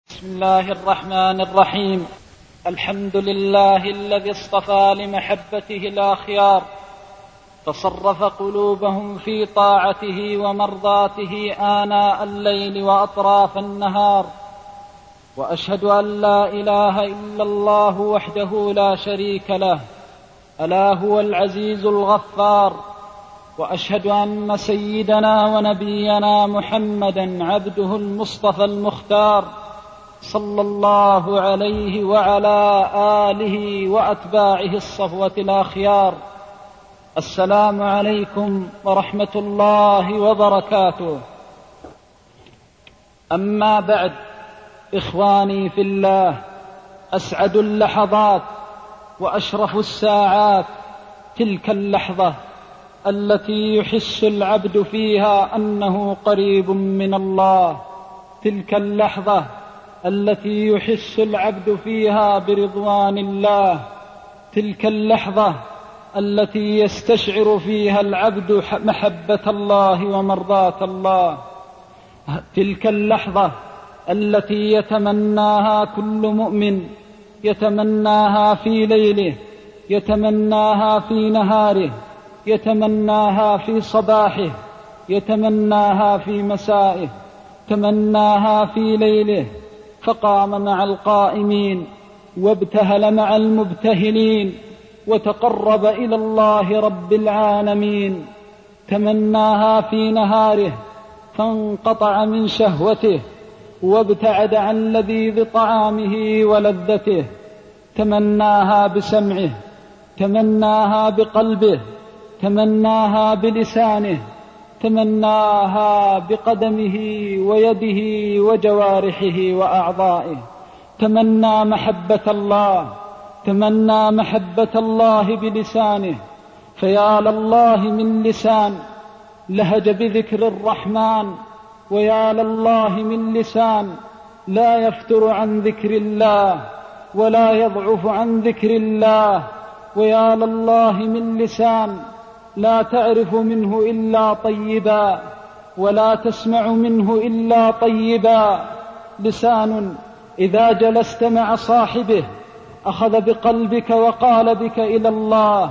بسم الله الرحمن الرحيم. الحمد لله الذي اصطفى لمحبته الأخيار، فصرف قلوبهم في طاعته ومرضاته آناء الليل وأطراف النهار، وأشهد أن لا إله إلا الله وحده لا شريك له، ألا هو العزيز الغفار. وأشهد أن سيدنا ونبينا محمدا عبده المصطفى المختار، صلى الله عليه وعلى آله وأتباعه الصفوة الأخيار. السلام عليكم ورحمة الله وبركاته. أما بعد، إخواني في الله، أسعد اللحظات وأشرف الساعات تلك اللحظة التي يحس العبد فيها أنه قريب من الله، تلك اللحظة التي يحس العبد فيها برضوان الله، تلك اللحظة التي يستشعر فيها العبد محبة الله ومرضاة الله، تلك اللحظة التي يتمناها كل مؤمن، يتمناها في ليله، يتمناها في نهاره، يتمناها في صباحه، يتمناها في مسائه، تمناها في ليله فقام مع القائمين وابتهل مع المبتهلين وتقرب إلى الله رب العالمين، تمناها في نهاره فانقطع من شهوته وابتعد عن لذيذ طعامه ولذته، تمناها بسمعه، تمناها بقلبه، تمناها بلسانه، تمناها بقدمه ويده وجوارحه وأعضائه، تمنى محبة الله، تمنى محبة الله بلسانه. فيا لله من لسان لهج بذكر الرحمن، ويا لله من لسان لا يفتر عن ذكر الله ولا يضعف عن ذكر الله، ويا لله من لسان لا تعرف منه إلا طيبا ولا تسمع منه إلا طيبا، لسان إذا جلست مع صاحبه أخذ بقلبك وقال بك إلى الله،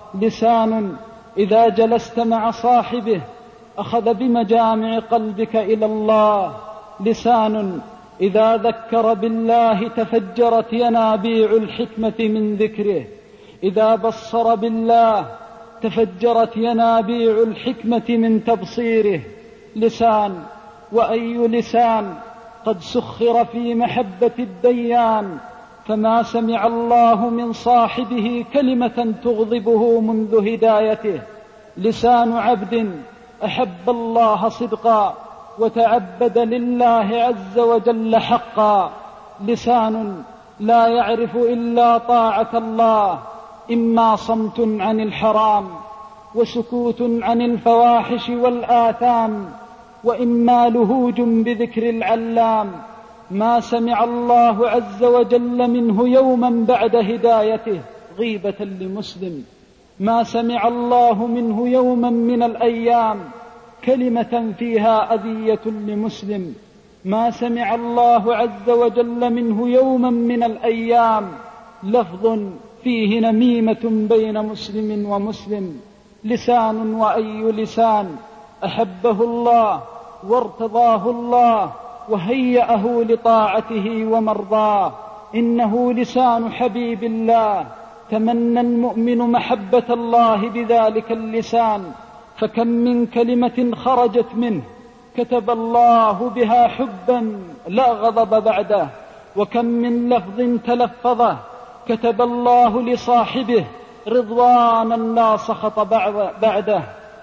لسان إذا جلست مع صاحبه أخذ بمجامع قلبك إلى الله، لسان إذا ذكر بالله تفجرت ينابيع الحكمة من ذكره، إذا بصر بالله تفجرت ينابيع الحكمة من تبصيره، لسان وأي لسان قد سخر في محبة الديان، فما سمع الله من صاحبه كلمة تغضبه منذ هدايته، لسان عبد أحب الله صدقا وتعبد لله عز وجل حقا، لسان لا يعرف إلا طاعة الله، إما صمت عن الحرام وسكوت عن الفواحش والآثام، وإما لهوج بذكر العلام. ما سمع الله عز وجل منه يوما بعد هدايته غيبة لمسلم، ما سمع الله منه يوما من الأيام كلمة فيها أذية لمسلم، ما سمع الله عز وجل منه يوما من الأيام لفظ فيه نميمة بين مسلم ومسلم، لسان وأي لسان أحبه الله وارتضاه الله وهيأه لطاعته ومرضاه، إنه لسان حبيب الله، تمنى المؤمن محبة الله بذلك اللسان، فكم من كلمة خرجت منه كتب الله بها حبا لا غضب بعده، وكم من لفظ تلفظه كتب الله لصاحبه رضوانا لا سخط بعده،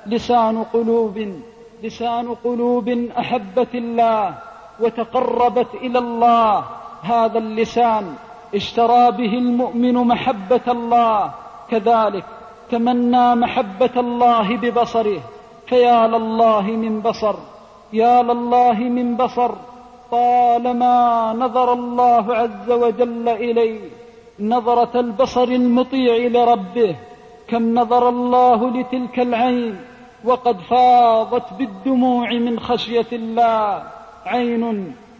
لسان قلوب أحبت الله وتقربت إلى الله، هذا اللسان اشترى به المؤمن محبة الله، كذلك تمنى محبة الله ببصره، فيا لله من بصر، يا لله من بصر طالما نظر الله عز وجل إليه نظرة البصر المطيع لربه، كم نظر الله لتلك العين وقد فاضت بالدموع من خشية الله، عين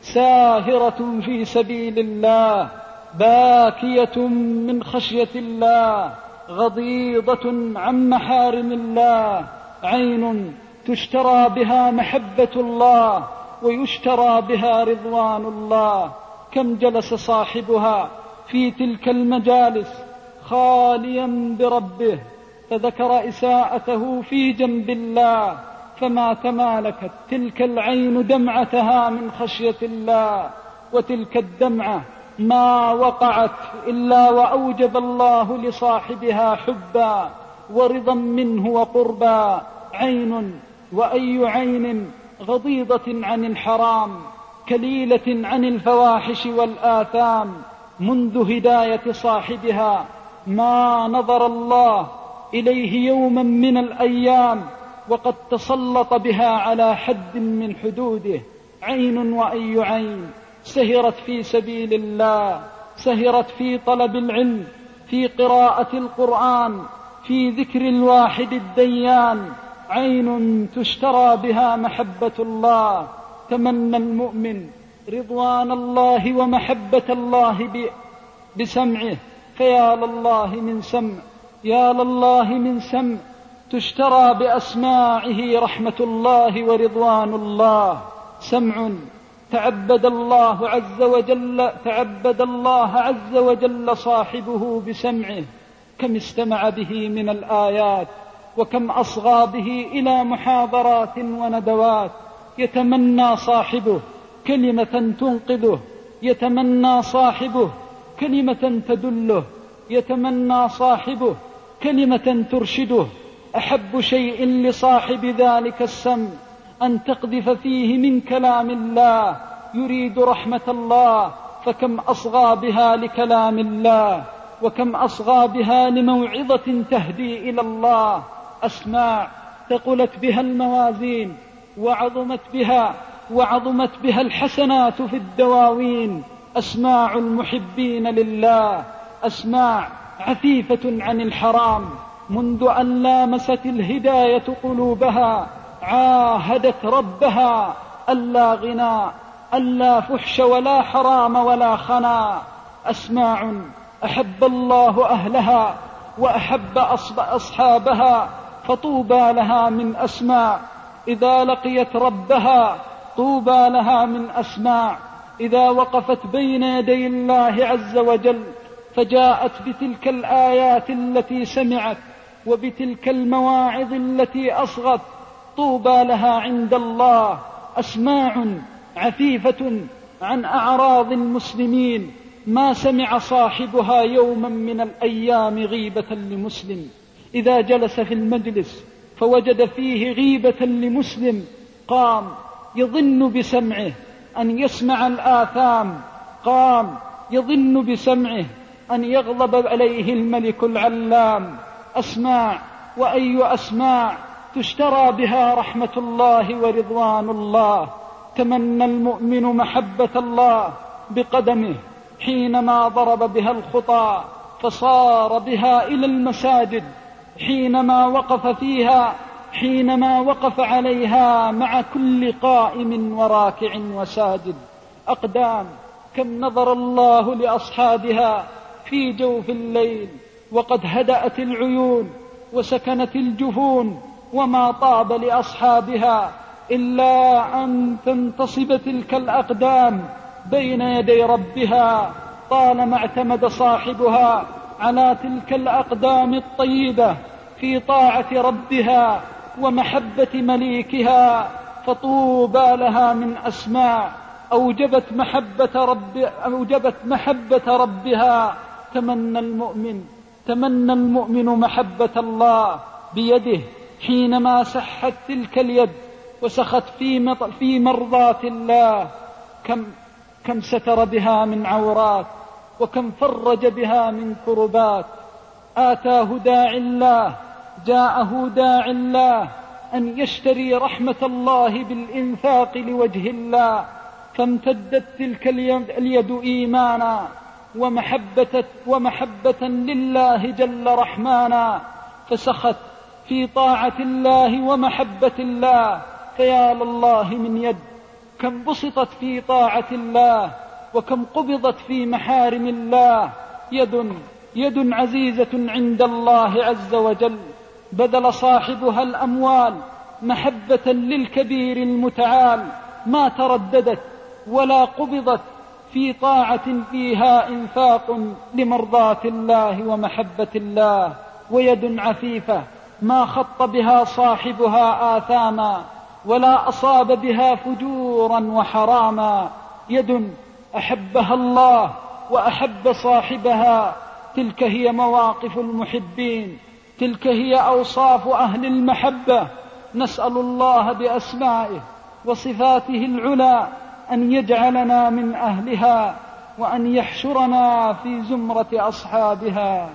ساهرة في سبيل الله، باكية من خشية الله، غضيضة عن محارم الله، عين تشترى بها محبة الله ويشترى بها رضوان الله. كم جلس صاحبها في تلك المجالس خاليا بربه، فذكر إساءته في جنب الله، فما تمالكت تلك العين دمعتها من خشية الله، وتلك الدمعة ما وقعت إلا وأوجب الله لصاحبها حبا ورضا منه وقربا. عين، وأي عين غضيضة عن الحرام، كليلة عن الفواحش والآثام، منذ هداية صاحبها ما نظر الله إليه يوما من الأيام وقد تسلط بها على حد من حدوده. عين، وأي عين سهرت في سبيل الله، سهرت في طلب العلم، في قراءة القرآن، في ذكر الواحد الديان. عين تشترى بها محبة الله. تمنى المؤمن رضوان الله ومحبة الله بسمعه، فيا لله من سمع، يا لله من سمع تشترى بأسماعه رحمة الله ورضوان الله. سمع تعبد الله عز وجل صاحبه بسمعه، كم استمع به من الآيات، وكم أصغى به إلى محاضرات وندوات. يتمنى صاحبه كلمة تنقذه، يتمنى صاحبه كلمة تدله، يتمنى صاحبه كلمة ترشده. أحب شيء لصاحب ذلك السمع أن تقذف فيه من كلام الله يريد رحمة الله، فكم أصغى بها لكلام الله، وكم أصغى بها لموعظة تهدي إلى الله. أسماع ثقلت بها الموازين، وعظمت بها الحسنات في الدواوين. أسماع المحبين لله، أسماع عفيفة عن الحرام، منذ أن لامست الهداية قلوبها عاهدت ربها ألا غناء، ألا فحش ولا حرام ولا خنا. أسماع أحب الله أهلها وأحب أصحابها، فطوبى لها من أسماع إذا لقيت ربها، طوبى لها من أسماع إذا وقفت بين يدي الله عز وجل فجاءت بتلك الآيات التي سمعت وبتلك المواعظ التي أصغت، طوبى لها عند الله. أسماع عفيفة عن أعراض المسلمين، ما سمع صاحبها يوما من الأيام غيبة لمسلم. إذا جلس في المجلس فوجد فيه غيبة لمسلم قام يظن بسمعه أن يسمع الآثام، قام يظن بسمعه أن يغضب عليه الملك العلام. أسماع، وأي أسماع تشترى بها رحمة الله ورضوان الله. تمنى المؤمن محبة الله بقدمه حينما ضرب بها الخطى فصار بها إلى المساجد، حينما وقف فيها، حينما وقف عليها مع كل قائم وراكع وساجد. أقدام كم نظر الله لأصحابها في جوف الليل وقد هدأت العيون وسكنت الجفون، وما طاب لأصحابها إلا أن تنتصب تلك الأقدام بين يدي ربها. طالما اعتمد صاحبها على تلك الأقدام الطيبة في طاعة ربها ومحبة مليكها، فطوبى لها من أسماع أوجبت محبة ربها. تمنى المؤمن محبة الله بيده حينما سحت تلك اليد وسخت في مرضاة الله. كم ستر بها من عورات، وكم فرج بها من كربات. آتاه داعي الله، جاءه داعي الله أن يشتري رحمة الله بالإنفاق لوجه الله، فامتدت تلك اليد إيمانا ومحبة لله جل رحمانا، فسخت في طاعة الله ومحبة الله. فيا لله من يد كم بسطت في طاعة الله وكم قبضت في محارم الله. يد عزيزة عند الله عز وجل بذل صاحبها الأموال محبة للكبير المتعال، ما ترددت ولا قبضت في طاعة فيها إنفاق لمرضاة الله ومحبة الله. ويد عفيفة ما خط بها صاحبها آثاما ولا أصاب بها فجورا وحراما. يد أحبها الله وأحب صاحبها، تلك هي مواقف المحبين، تلك هي أوصاف أهل المحبة. نسأل الله بأسمائه وصفاته العلى أن يجعلنا من أهلها وأن يحشرنا في زمرة أصحابها.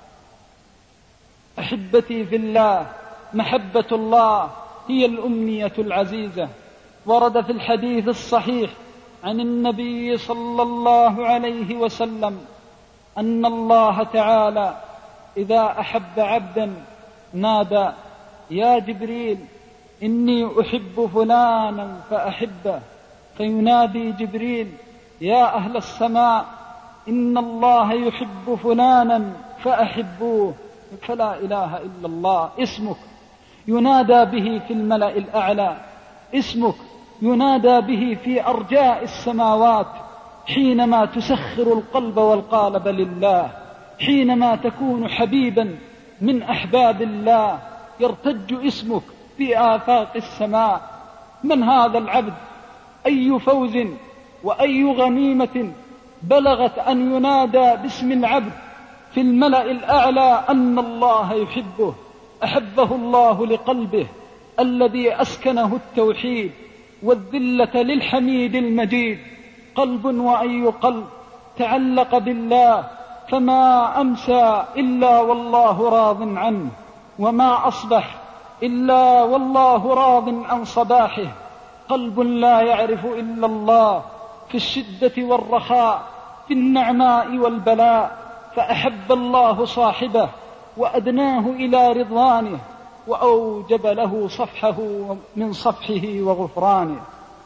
أحبتي في الله، محبة الله هي الأمنية العزيزة. ورد في الحديث الصحيح عن النبي صلى الله عليه وسلم أن الله تعالى إذا أحب عبدا نادى: يا جبريل إني أحب فلانا فأحبه. فينادي جبريل: يا أهل السماء إن الله يحب فلانا فأحبوه. فلا إله إلا الله اسمك ينادى به في الملأ الأعلى، اسمك ينادى به في أرجاء السماوات. حينما تسخر القلب والقالب لله، حينما تكون حبيبا من أحباب الله، يرتج اسمك في آفاق السماء. من هذا العبد؟ أي فوز وأي غنيمة بلغت أن ينادى باسم العبد في الملأ الأعلى أن الله يحبه. أحبه الله لقلبه الذي أسكنه التوحيد والذلة للحميد المجيد. قلب وأي قلب تعلق بالله فما أمسى إلا والله راض عنه، وما أصبح إلا والله راض عن صباحه. قلب لا يعرف إلا الله في الشدة والرخاء، في النعماء والبلاء. فأحب الله صاحبه وأدناه إلى رضوانه، وأوجب له صفحه من صفحه وغفرانه.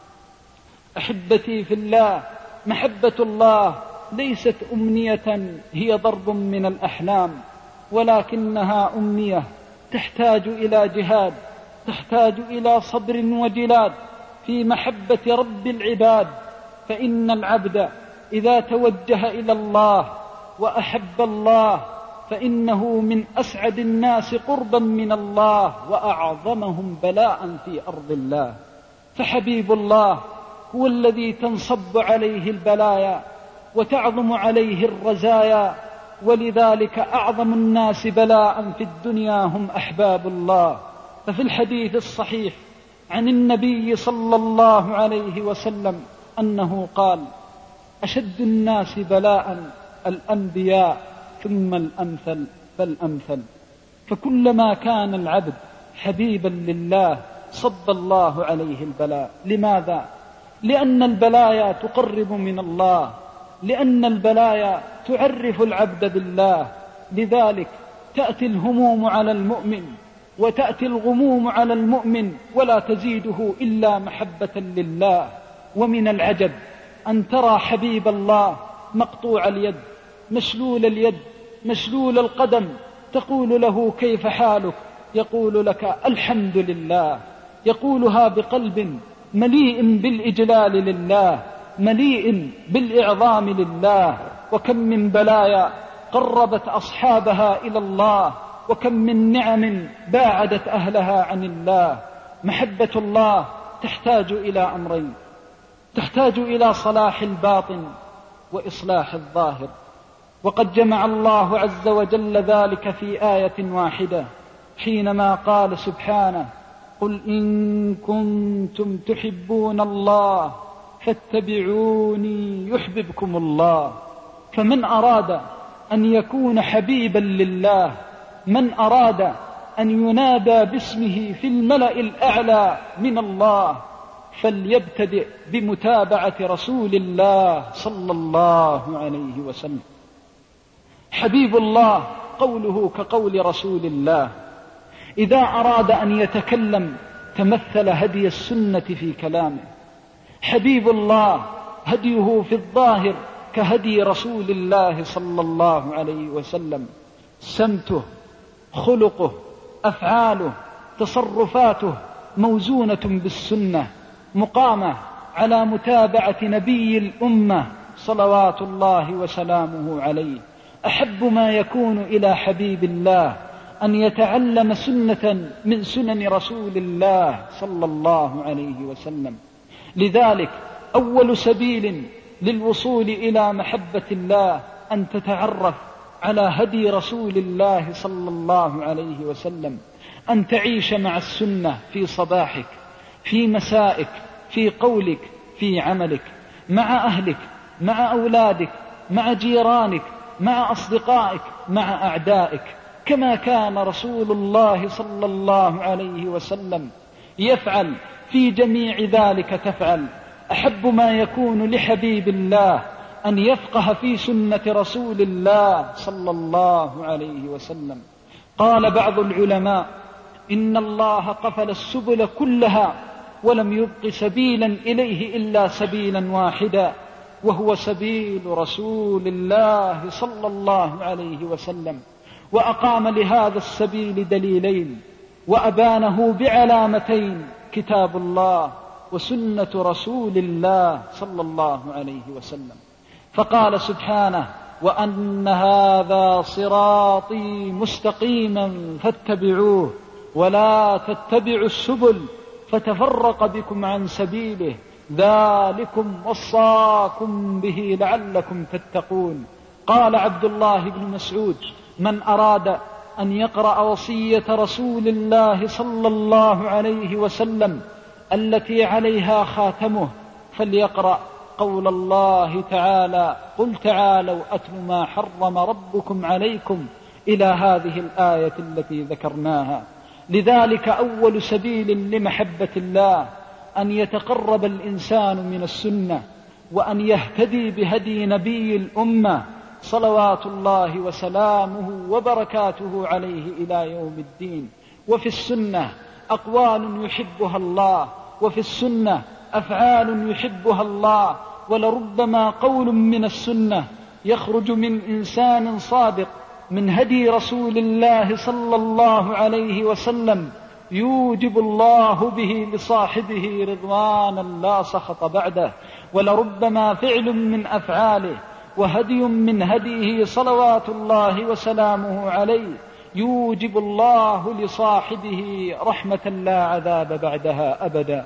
أحبتي في الله، محبة الله ليست أمنية هي ضرب من الأحلام، ولكنها أمنية تحتاج إلى جهاد، تحتاج إلى صبر وجلاد في محبة رب العباد. فإن العبد إذا توجه إلى الله وأحب الله فإنه من أسعد الناس قربا من الله وأعظمهم بلاء في أرض الله. فحبيب الله هو الذي تنصب عليه البلايا وتعظم عليه الرزايا، ولذلك أعظم الناس بلاء في الدنيا هم أحباب الله. ففي الحديث الصحيح عن النبي صلى الله عليه وسلم أنه قال: أشد الناس بلاء الأنبياء ثم الأمثل فالأمثل. فكلما كان العبد حبيبا لله صب الله عليه البلاء. لماذا؟ لأن البلايا تقرب من الله، لأن البلايا تعرف العبد بالله. لذلك تأتي الهموم على المؤمن وتأتي الغموم على المؤمن ولا تزيده إلا محبة لله. ومن العجب أن ترى حبيب الله مقطوع اليد، مشلول اليد، مشلول القدم، تقول له: كيف حالك؟ يقول لك: الحمد لله. يقولها بقلب مليء بالإجلال لله، مليء بالإعظام لله. وكم من بلايا قربت أصحابها إلى الله، وكم من نعم باعدت أهلها عن الله. محبة الله تحتاج إلى أمرين: تحتاج إلى صلاح الباطن وإصلاح الظاهر. وقد جمع الله عز وجل ذلك في آية واحدة حينما قال سبحانه: قل إن كنتم تحبون الله فاتبعوني يحببكم الله. فمن أراد أن يكون حبيبا لله، من أراد أن ينادى باسمه في الملأ الأعلى من الله، فليبتدئ بمتابعة رسول الله صلى الله عليه وسلم. حبيب الله قوله كقول رسول الله. إذا أراد أن يتكلم تمثل هدي السنة في كلامه. حبيب الله هديه في الظاهر كهدي رسول الله صلى الله عليه وسلم، سمته، خلقه، أفعاله، تصرفاته موزونة بالسنة، مقامة على متابعة نبي الأمة صلوات الله وسلامه عليه. أحب ما يكون إلى حبيب الله أن يتعلم سنة من سنن رسول الله صلى الله عليه وسلم. لذلك أول سبيل للوصول إلى محبة الله أن تتعرف على هدي رسول الله صلى الله عليه وسلم، أن تعيش مع السنة في صباحك، في مسائك، في قولك، في عملك، مع أهلك، مع أولادك، مع جيرانك، مع أصدقائك، مع أعدائك، كما كان رسول الله صلى الله عليه وسلم يفعل في جميع ذلك تفعل. أحب ما يكون لحبيب الله أن يفقه في سنة رسول الله صلى الله عليه وسلم. قال بعض العلماء: إن الله قفل السبل كلها ولم يبق سبيلا إليه إلا سبيلا واحدا، وهو سبيل رسول الله صلى الله عليه وسلم، وأقام لهذا السبيل دليلين وأبانه بعلامتين: كتاب الله وسنة رسول الله صلى الله عليه وسلم. فقال سبحانه: وأن هذا صراطي مستقيما فاتبعوه ولا تتبعوا السبل فتفرق بكم عن سبيله ذلكم وصاكم به لعلكم تتقون. قال عبد الله بن مسعود: من أراد أن يقرأ وصية رسول الله صلى الله عليه وسلم التي عليها خاتمه فليقرأ قول الله تعالى: قل تعالوا أتل ما حرم ربكم عليكم، إلى هذه الآية التي ذكرناها. لذلك أول سبيل لمحبة الله أن يتقرب الإنسان من السنة، وأن يهتدي بهدي نبي الأمة صلوات الله وسلامه وبركاته عليه إلى يوم الدين. وفي السنة أقوال يحبها الله، وفي السنة أفعال يحبها الله، ولربما قول من السنة يخرج من إنسان صادق من هدي رسول الله صلى الله عليه وسلم يوجب الله به لصاحبه رضوانا لا سخط بعده، ولربما فعل من أفعاله وهدي من هديه صلوات الله وسلامه عليه يوجب الله لصاحبه رحمة لا عذاب بعدها أبدا.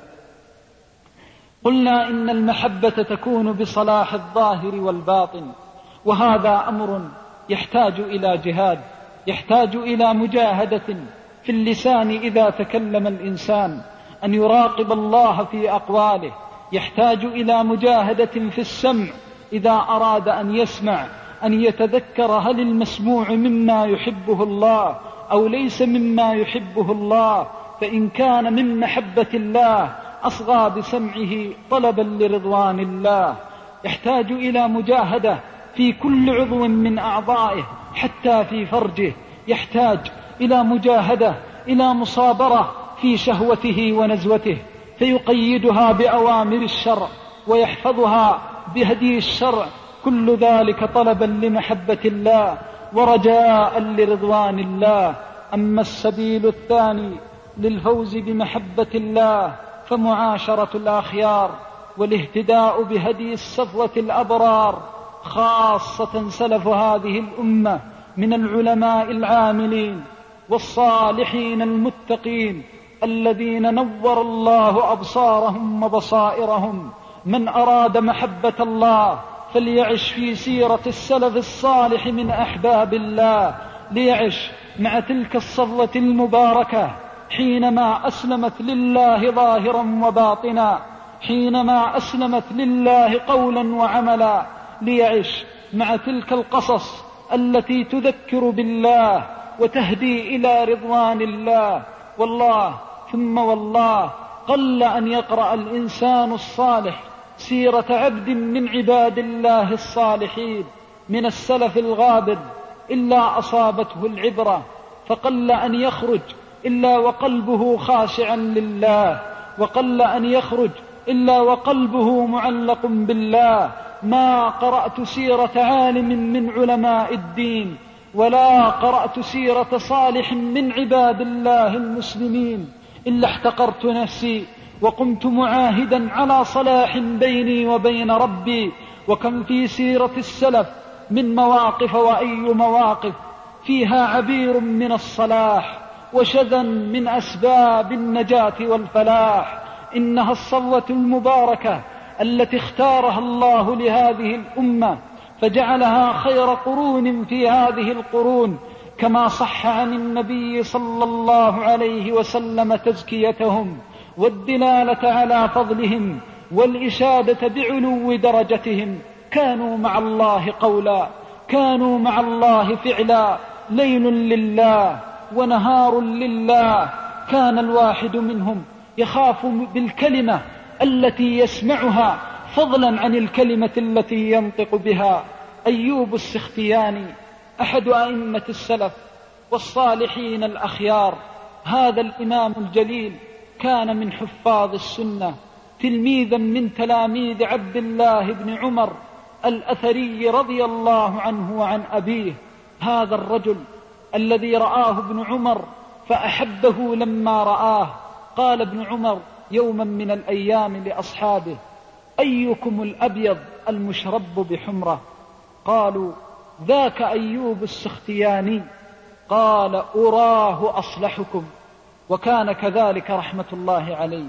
قلنا إن المحبة تكون بصلاح الظاهر والباطن، وهذا أمر يحتاج إلى جهاد، يحتاج إلى مجاهدة في اللسان إذا تكلم الإنسان، أن يراقب الله في أقواله، يحتاج إلى مجاهدة في السمع إذا أراد أن يسمع، أن يتذكر هل المسموع مما يحبه الله أو ليس مما يحبه الله، فإن كان من محبة الله أصغى بسمعه طلبا لرضوان الله. يحتاج إلى مجاهدة في كل عضو من أعضائه حتى في فرجه، يحتاج إلى مجاهدة، إلى مصابرة في شهوته ونزوته، فيقيدها بأوامر الشرع ويحفظها بهدي الشرع، كل ذلك طلبا لمحبة الله ورجاء لرضوان الله. أما السبيل الثاني للفوز بمحبة الله فمعاشرة الأخيار والاهتداء بهدي الصفوة الأبرار، خاصة سلف هذه الأمة من العلماء العاملين والصالحين المتقين الذين نور الله أبصارهم وبصائرهم. من أراد محبة الله فليعش في سيرة السلف الصالح من أحباب الله، ليعش مع تلك الصفوة المباركة حينما أسلمت لله ظاهرا وباطنا، حينما أسلمت لله قولا وعملا، ليعش مع تلك القصص التي تذكر بالله وتهدي إلى رضوان الله. والله ثم والله قل أن يقرأ الإنسان الصالح سيرة عبد من عباد الله الصالحين من السلف الغابر إلا أصابته العبرة، فقل أن يخرج إلا وقلبه خاشعا لله، وقل أن يخرج إلا وقلبه معلق بالله. ما قرأت سيرة عالم من علماء الدين ولا قرأت سيرة صالح من عباد الله المسلمين إلا احتقرت نفسي وقمت معاهدا على صلاح بيني وبين ربي. وكم في سيرة السلف من مواقف، وأي مواقف فيها عبير من الصلاح وشذا من أسباب النجاة والفلاح. إنها الصوة المباركة التي اختارها الله لهذه الأمة فجعلها خير قرون في هذه القرون، كما صح عن النبي صلى الله عليه وسلم تزكيتهم والدلالة على فضلهم والإشادة بعلو درجتهم. كانوا مع الله قولا، كانوا مع الله فعلا، ليل لله ونهار لله. كان الواحد منهم يخاف بالكلمة التي يسمعها فضلا عن الكلمة التي ينطق بها. أيوب السختياني أحد أئمة السلف والصالحين الأخيار، هذا الإمام الجليل كان من حفاظ السنة، تلميذا من تلاميذ عبد الله بن عمر الأثري رضي الله عنه وعن أبيه. هذا الرجل الذي رآه ابن عمر فأحبه لما رآه. قال ابن عمر يوما من الأيام لأصحابه: أيكم الأبيض المشرب بحمرة؟ قالوا: ذاك أيوب السختياني. قال: أراه أصلحكم. وكان كذلك رحمة الله عليه.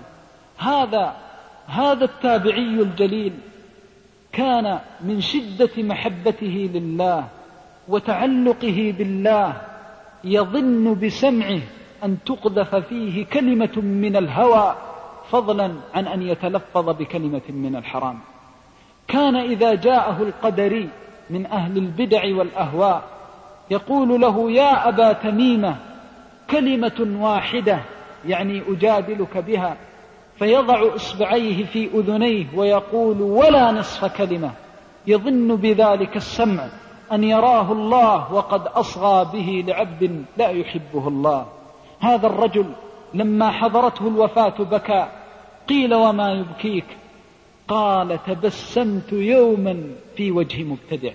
هذا التابعي الجليل كان من شدة محبته لله وتعلقه بالله يظن بسمعه أن تقذف فيه كلمة من الهوى فضلا عن أن يتلفظ بكلمة من الحرام. كان إذا جاءه القدري من أهل البدع والأهواء يقول له: يا أبا تميمة، كلمة واحدة يعني أجادلك بها، فيضع إصبعيه في أذنيه ويقول: ولا نصف كلمة، يظن بذلك السمع أن يراه الله وقد أصغى به لعبد لا يحبه الله. هذا الرجل لما حضرته الوفاة بكى. قيل: وما يبكيك؟ قال: تبسمت يوما في وجه مبتدع.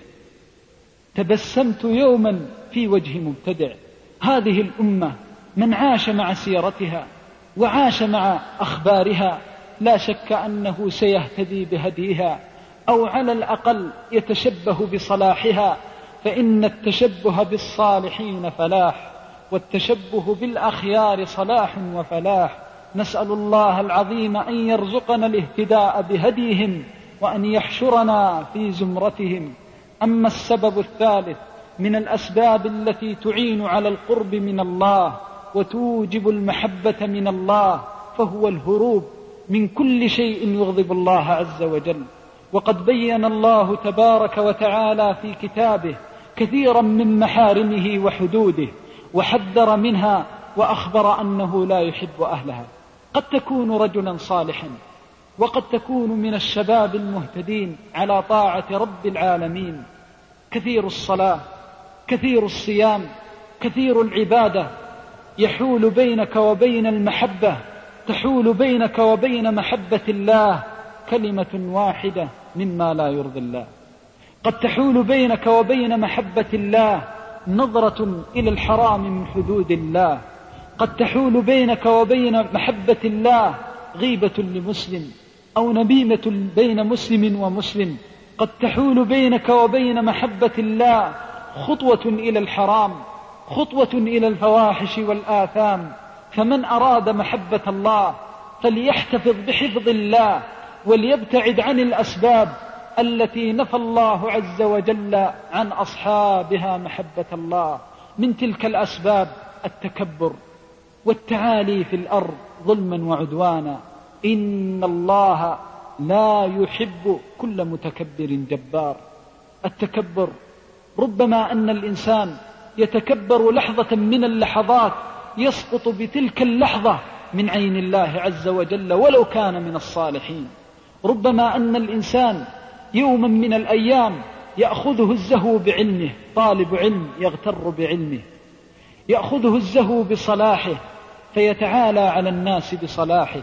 تبسمت يوما في وجه مبتدع. هذه الأمة من عاش مع سيرتها وعاش مع أخبارها لا شك أنه سيهتدي بهديها، أو على الأقل يتشبه بصلاحها، فإن التشبه بالصالحين فلاح، والتشبه بالأخيار صلاح وفلاح. نسأل الله العظيم أن يرزقنا الاهتداء بهديهم وأن يحشرنا في زمرتهم. أما السبب الثالث من الأسباب التي تعين على القرب من الله وتوجب المحبة من الله فهو الهروب من كل شيء يغضب الله عز وجل. وقد بين الله تبارك وتعالى في كتابه كثيرا من محارمه وحدوده وحذر منها وأخبر أنه لا يحب أهلها. قد تكون رجلا صالحا وقد تكون من الشباب المهتدين على طاعة رب العالمين، كثير الصلاة، كثير الصيام، كثير العبادة، يحول بينك وبين المحبة، تحول بينك وبين محبة الله كلمة واحدة مما لا يرضي الله. قد تحول بينك وبين محبة الله نظرة إلى الحرام من حدود الله. قد تحول بينك وبين محبة الله غيبة لمسلم أو نميمة بين مسلم ومسلم. قد تحول بينك وبين محبة الله خطوة إلى الحرام، خطوة إلى الفواحش والآثام. فمن أراد محبة الله فليحتفظ بحفظ الله وليبتعد عن الأسباب التي نفى الله عز وجل عن أصحابها محبة الله. من تلك الأسباب التكبر والتعالي في الأرض ظلما وعدوانا. إن الله لا يحب كل متكبر جبار. التكبر ربما أن الإنسان يتكبر لحظة من اللحظات يسقط بتلك اللحظة من عين الله عز وجل ولو كان من الصالحين. ربما أن الإنسان يوما من الأيام يأخذه الزهو بعلمه، طالب علم يغتر بعلمه، يأخذه الزهو بصلاحه فيتعالى على الناس بصلاحه،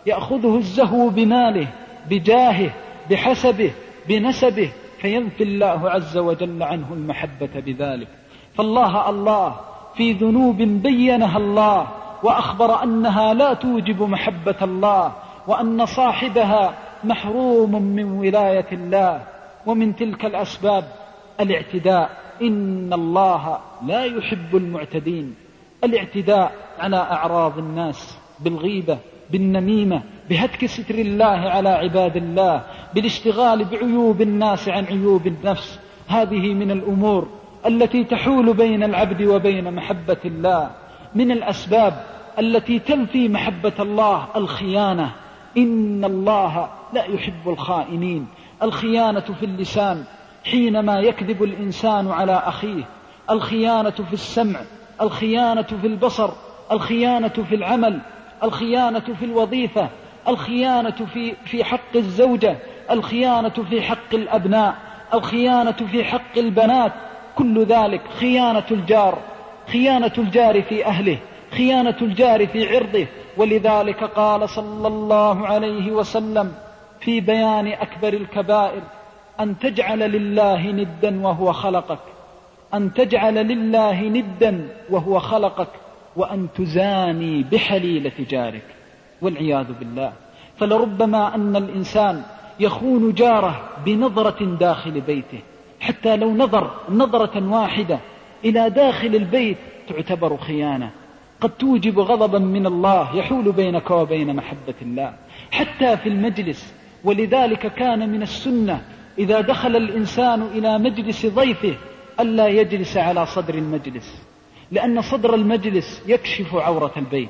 يأخذه الزهو بماله بجاهه بحسبه بنسبه، فينفي الله عز وجل عنه المحبة بذلك. فالله الله في ذنوب بينها الله وأخبر أنها لا توجب محبة الله، وأن صاحبها محروم من ولاية الله. ومن تلك الأسباب الاعتداء، إن الله لا يحب المعتدين. الاعتداء على أعراض الناس بالغيبة بالنميمة بهتك ستر الله على عباد الله، بالاشتغال بعيوب الناس عن عيوب النفس، هذه من الأمور التي تحول بين العبد وبين محبة الله. من الأسباب التي تنفي محبة الله الخيانة، إن الله لا يحب الخائنين. الخيانة في اللسان حينما يكذب الإنسان على أخيه، الخيانة في السمع، الخيانة في البصر، الخيانة في العمل، الخيانة في الوظيفة، الخيانة في حق الزوجة، الخيانة في حق الأبناء، الخيانة في حق البنات، كل ذلك خيانة الجار، خيانة الجار في أهله، خيانة الجار في عرضه. ولذلك قال صلى الله عليه وسلم في بيان أكبر الكبائر: أن تجعل لله ندا وهو خلقك، أن تجعل لله ندا وهو خلقك، وأن تزاني بحليلة جارك، والعياذ بالله. فلربما أن الإنسان يخون جاره بنظرة داخل بيته، حتى لو نظر نظرة واحدة إلى داخل البيت تعتبر خيانة، قد توجب غضبا من الله يحول بينك وبين محبة الله. حتى في المجلس، ولذلك كان من السنة إذا دخل الإنسان إلى مجلس ضيفه ألا يجلس على صدر المجلس، لأن صدر المجلس يكشف عورة البيت.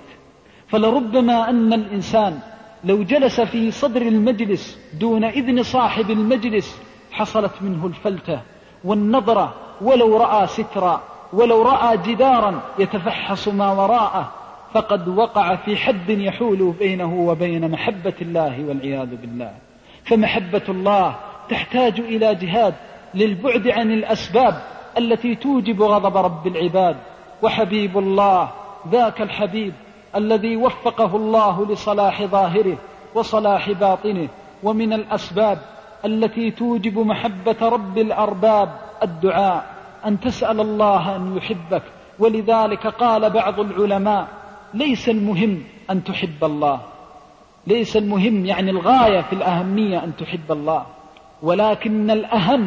فلربما أن الإنسان لو جلس في صدر المجلس دون إذن صاحب المجلس حصلت منه الفلتة والنظرة، ولو رأى سترا ولو رأى جدارا يتفحص ما وراءه، فقد وقع في حد يحول بينه وبين محبة الله، والعياذ بالله. فمحبة الله تحتاج إلى جهاد للبعد عن الأسباب التي توجب غضب رب العباد. وحبيب الله ذاك الحبيب الذي وفقه الله لصلاح ظاهره وصلاح باطنه. ومن الأسباب التي توجب محبة رب الأرباب الدعاء، أن تسأل الله أن يحبك. ولذلك قال بعض العلماء: ليس المهم أن تحب الله، ليس المهم يعني الغاية في الأهمية أن تحب الله، ولكن الأهم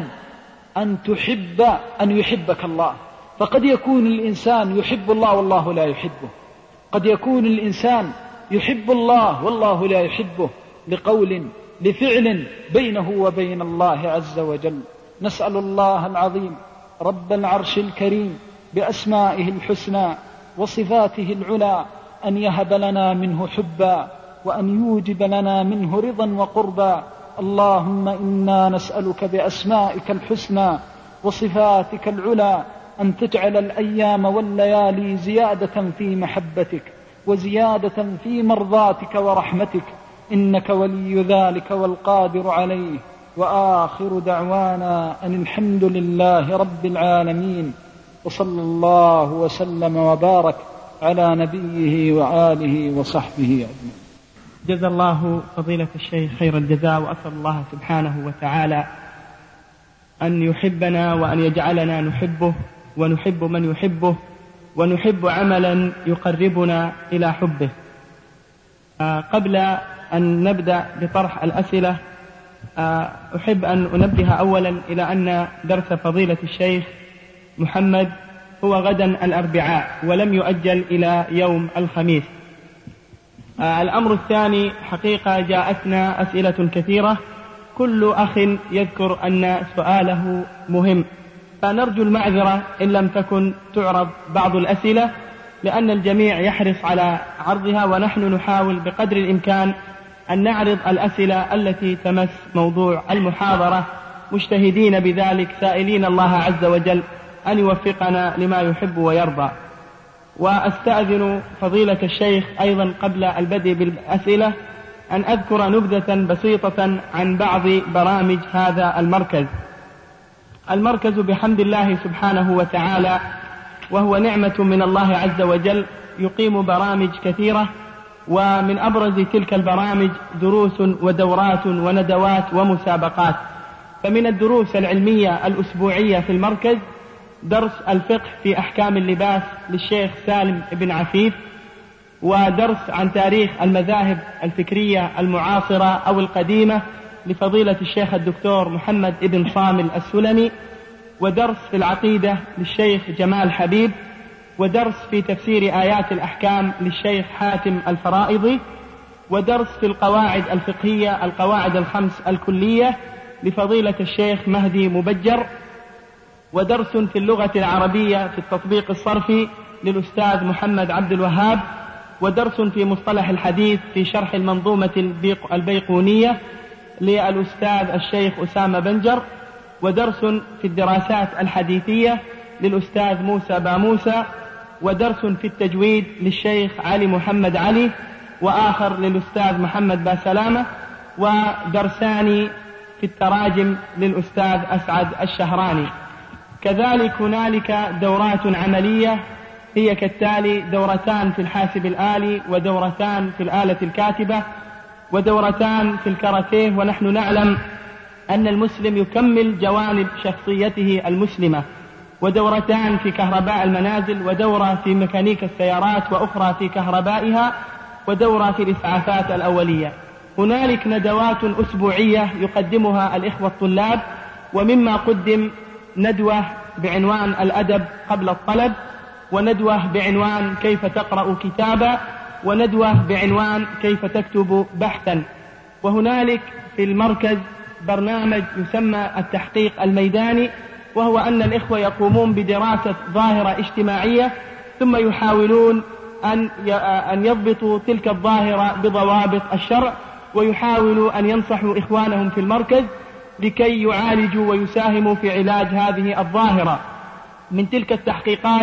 أن يحبك الله. فقد يكون الإنسان يحب الله والله لا يحبه، قد يكون الإنسان يحب الله والله لا يحبه، لقول لفعل بينه وبين الله عز وجل. نسأل الله العظيم رب العرش الكريم بأسمائه الحسنى وصفاته العلى أن يهب لنا منه حبا، وأن يوجب لنا منه رضا وقربا. اللهم إنا نسألك بأسمائك الحسنى وصفاتك العلى أن تجعل الأيام والليالي زيادة في محبتك وزيادة في مرضاتك ورحمتك، إنك ولي ذلك والقادر عليه. وآخر دعوانا أن الحمد لله رب العالمين، وصلى الله وسلم وبارك على نبيه وآله وصحبه أجمعين. جزا الله فضيلة الشيخ خير الجزاء، وأسأل الله سبحانه وتعالى أن يحبنا وأن يجعلنا نحبه ونحب من يحبه ونحب عملا يقربنا إلى حبه. قبل أن نبدأ بطرح الأسئلة أحب أن أنبه أولا إلى أن درس فضيلة الشيخ محمد هو غدا الأربعاء ولم يؤجل إلى يوم الخميس. الأمر الثاني، حقيقة جاءتنا أسئلة كثيرة، كل أخ يذكر أن سؤاله مهم، فنرجو المعذرة إن لم تكن تعرض بعض الأسئلة، لأن الجميع يحرص على عرضها، ونحن نحاول بقدر الإمكان أن نعرض الأسئلة التي تمس موضوع المحاضرة، مجتهدين بذلك، سائلين الله عز وجل أن يوفقنا لما يحب ويرضى. وأستأذن فضيلة الشيخ أيضا قبل البدء بالأسئلة أن أذكر نبذة بسيطة عن بعض برامج هذا المركز. المركز بحمد الله سبحانه وتعالى وهو نعمة من الله عز وجل يقيم برامج كثيرة، ومن أبرز تلك البرامج دروس ودورات وندوات ومسابقات. فمن الدروس العلمية الأسبوعية في المركز درس الفقه في أحكام اللباس للشيخ سالم بن عفيف، ودرس عن تاريخ المذاهب الفكرية المعاصرة أو القديمة لفضيلة الشيخ الدكتور محمد بن صامل السلمي، ودرس في العقيدة للشيخ جمال حبيب، ودرس في تفسير آيات الأحكام للشيخ حاتم الفرائضي، ودرس في القواعد الفقهية القواعد الخمس الكلية لفضيلة الشيخ مهدي مبجر، ودرس في اللغة العربية في التطبيق الصرفي للأستاذ محمد عبد الوهاب، ودرس في مصطلح الحديث في شرح المنظومة البيقونية للأستاذ الشيخ أسامة بنجر، ودرس في الدراسات الحديثية للأستاذ موسى باموسى، ودرس في التجويد للشيخ علي محمد علي، وآخر للأستاذ محمد باسلامة، ودرسان في التراجم للأستاذ أسعد الشهراني. كذلك هنالك دورات عملية هي كالتالي: دورتان في الحاسب الآلي، ودورتان في الآلة الكاتبة، ودورتان في الكاراتيه. ونحن نعلم أن المسلم يكمل جوانب شخصيته المسلمة، ودورتان في كهرباء المنازل، ودورة في ميكانيك السيارات، وأخرى في كهربائها، ودورة في الإسعافات الأولية. هنالك ندوات أسبوعية يقدمها الإخوة الطلاب، ومما قدم ندوة بعنوان الأدب قبل الطلب، وندوة بعنوان كيف تقرأ كتابا، وندوة بعنوان كيف تكتب بحثا. وهنالك في المركز برنامج يسمى التحقيق الميداني، وهو أن الإخوة يقومون بدراسة ظاهرة اجتماعية ثم يحاولون أن يضبطوا تلك الظاهرة بضوابط الشرع، ويحاولوا أن ينصحوا إخوانهم في المركز لكي يعالجوا ويساهموا في علاج هذه الظاهرة. من تلك التحقيقات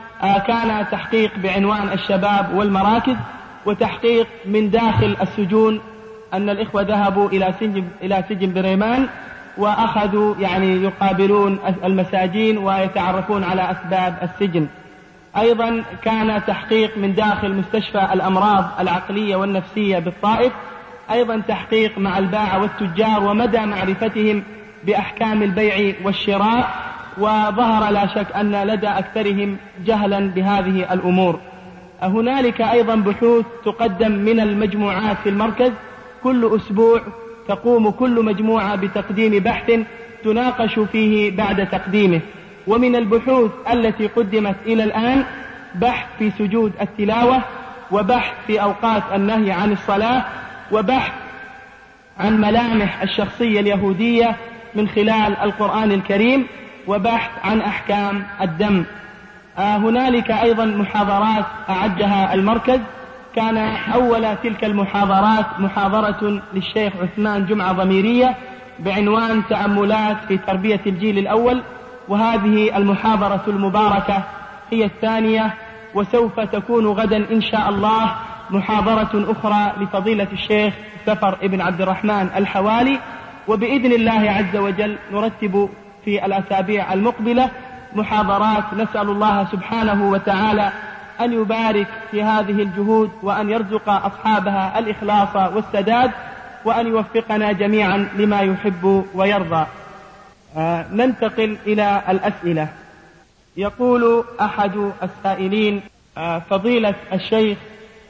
كان تحقيق بعنوان الشباب والمراكز، وتحقيق من داخل السجون أن الإخوة ذهبوا إلى سجن بريمان، وأخذوا يقابلون المساجين ويتعرفون على أسباب السجن. أيضا كان تحقيق من داخل مستشفى الأمراض العقلية والنفسية بالطائف، أيضا تحقيق مع الباعة والتجار ومدى معرفتهم بأحكام البيع والشراء، وظهر لا شك أن لدى أكثرهم جهلا بهذه الأمور. هنالك أيضا بحوث تقدم من المجموعات في المركز، كل أسبوع تقوم كل مجموعة بتقديم بحث تناقش فيه بعد تقديمه. ومن البحوث التي قدمت إلى الآن بحث في سجود التلاوة، وبحث في أوقات النهي عن الصلاة، وبحث عن ملامح الشخصية اليهودية من خلال القرآن الكريم، وبحث عن أحكام الدم. هنالك أيضا محاضرات أعدها المركز. كان أول تلك المحاضرات محاضرة للشيخ عثمان جمعة ضميرية بعنوان تأملات في تربية الجيل الأول، وهذه المحاضرة المباركة هي الثانية، وسوف تكون غدا إن شاء الله محاضرة أخرى لفضيلة الشيخ سفر ابن عبد الرحمن الحوالي. وبإذن الله عز وجل نرتب في الأسابيع المقبلة محاضرات. نسأل الله سبحانه وتعالى أن يبارك في هذه الجهود، وأن يرزق أصحابها الإخلاص والسداد، وأن يوفقنا جميعا لما يحب ويرضى. ننتقل إلى الأسئلة. يقول أحد السائلين: فضيلة الشيخ،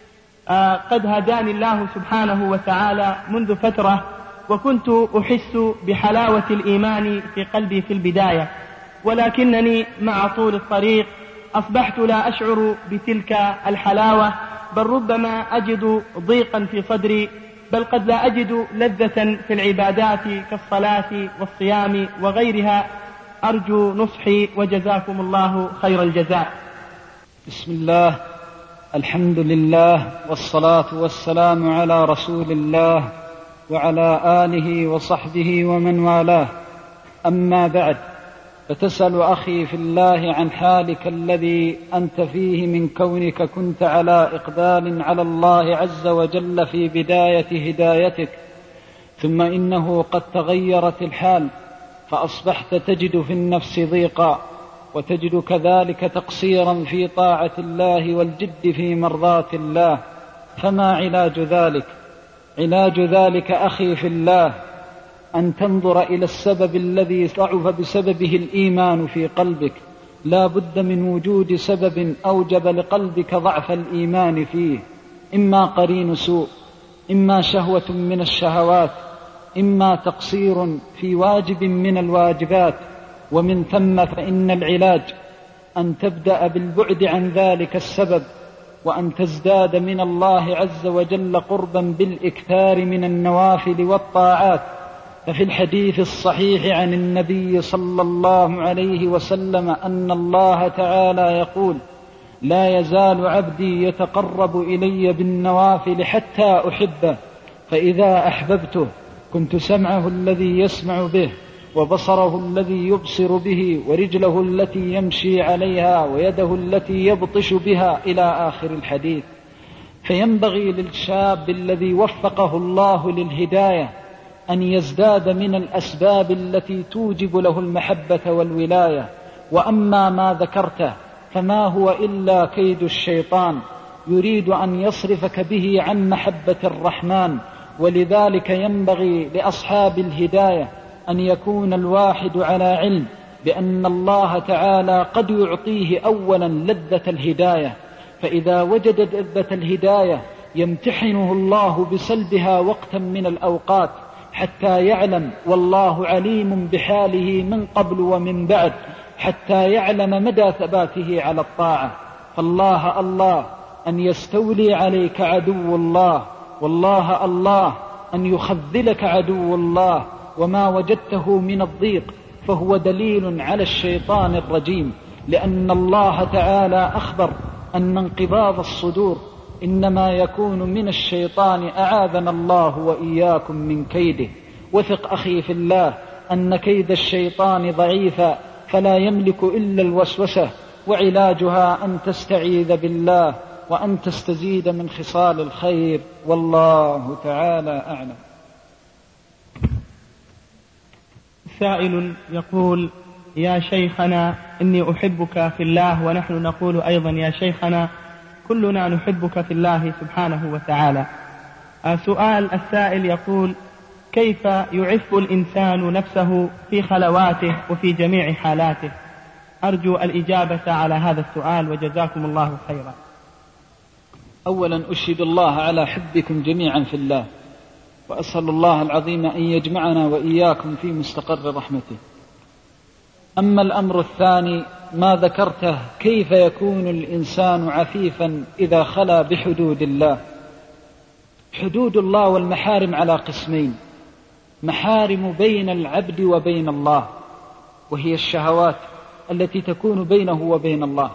قد هداني الله سبحانه وتعالى منذ فترة، وكنت أحس بحلاوة الإيمان في قلبي في البداية، ولكنني مع طول الطريق أصبحت لا أشعر بتلك الحلاوة، بل ربما أجد ضيقا في صدري، بل قد لا أجد لذة في العبادات كالصلاة والصيام وغيرها. أرجو نصحي، وجزاكم الله خير الجزاء. بسم الله، الحمد لله، والصلاة والسلام على رسول الله وعلى آله وصحبه ومن والاه. أما بعد، فتسأل أخي في الله عن حالك الذي أنت فيه من كونك كنت على إقبال على الله عز وجل في بداية هدايتك، ثم إنه قد تغيرت الحال، فأصبحت تجد في النفس ضيقا، وتجد كذلك تقصيرا في طاعة الله والجد في مرضاة الله، فما علاج ذلك؟ علاج ذلك أخي في الله أن تنظر إلى السبب الذي ضعف بسببه الإيمان في قلبك. لا بد من وجود سبب أوجب لقلبك ضعف الإيمان فيه، إما قرين سوء، إما شهوة من الشهوات، إما تقصير في واجب من الواجبات. ومن ثم فإن العلاج أن تبدأ بالبعد عن ذلك السبب، وأن تزداد من الله عز وجل قربا بالإكثار من النوافل والطاعات. ففي الحديث الصحيح عن النبي صلى الله عليه وسلم أن الله تعالى يقول: لا يزال عبدي يتقرب إلي بالنوافل حتى أحبه، فإذا أحببته كنت سمعه الذي يسمع به، وبصره الذي يبصر به، ورجله التي يمشي عليها، ويده التي يبطش بها، إلى آخر الحديث. فينبغي للشاب الذي وفقه الله للهداية أن يزداد من الأسباب التي توجب له المحبة والولاية. وأما ما ذكرته فما هو إلا كيد الشيطان، يريد أن يصرفك به عن محبة الرحمن. ولذلك ينبغي لأصحاب الهداية أن يكون الواحد على علم بأن الله تعالى قد يعطيه أولا لذة الهداية، فإذا وجد لذة الهداية يمتحنه الله بسلبها وقتا من الأوقات حتى يعلم، والله عليم بحاله من قبل ومن بعد، حتى يعلم مدى ثباته على الطاعة. فالله الله أن يستولي عليك عدو الله، والله الله أن يخذلك عدو الله، وما وجدته من الضيق فهو دليل على الشيطان الرجيم، لأن الله تعالى أخبر أن انقباض الصدور إنما يكون من الشيطان، أعاذنا الله وإياكم من كيده. وثق أخي في الله أن كيد الشيطان ضعيفا فلا يملك إلا الوسوسة، وعلاجها أن تستعيذ بالله وأن تستزيد من خصال الخير، والله تعالى أعلم. سائل يقول: يا شيخنا إني أحبك في الله، ونحن نقول أيضا يا شيخنا كلنا نحبك في الله سبحانه وتعالى. سؤال السائل يقول: كيف يعف الإنسان نفسه في خلواته وفي جميع حالاته؟ أرجو الإجابة على هذا السؤال، وجزاكم الله خيرا. أولا أشهد الله على حبكم جميعا في الله، وأسأل الله العظيم أن يجمعنا وإياكم في مستقر رحمته. أما الأمر الثاني ما ذكرته، كيف يكون الإنسان عفيفا إذا خلا بحدود الله؟ حدود الله والمحارم على قسمين: محارم بين العبد وبين الله، وهي الشهوات التي تكون بينه وبين الله،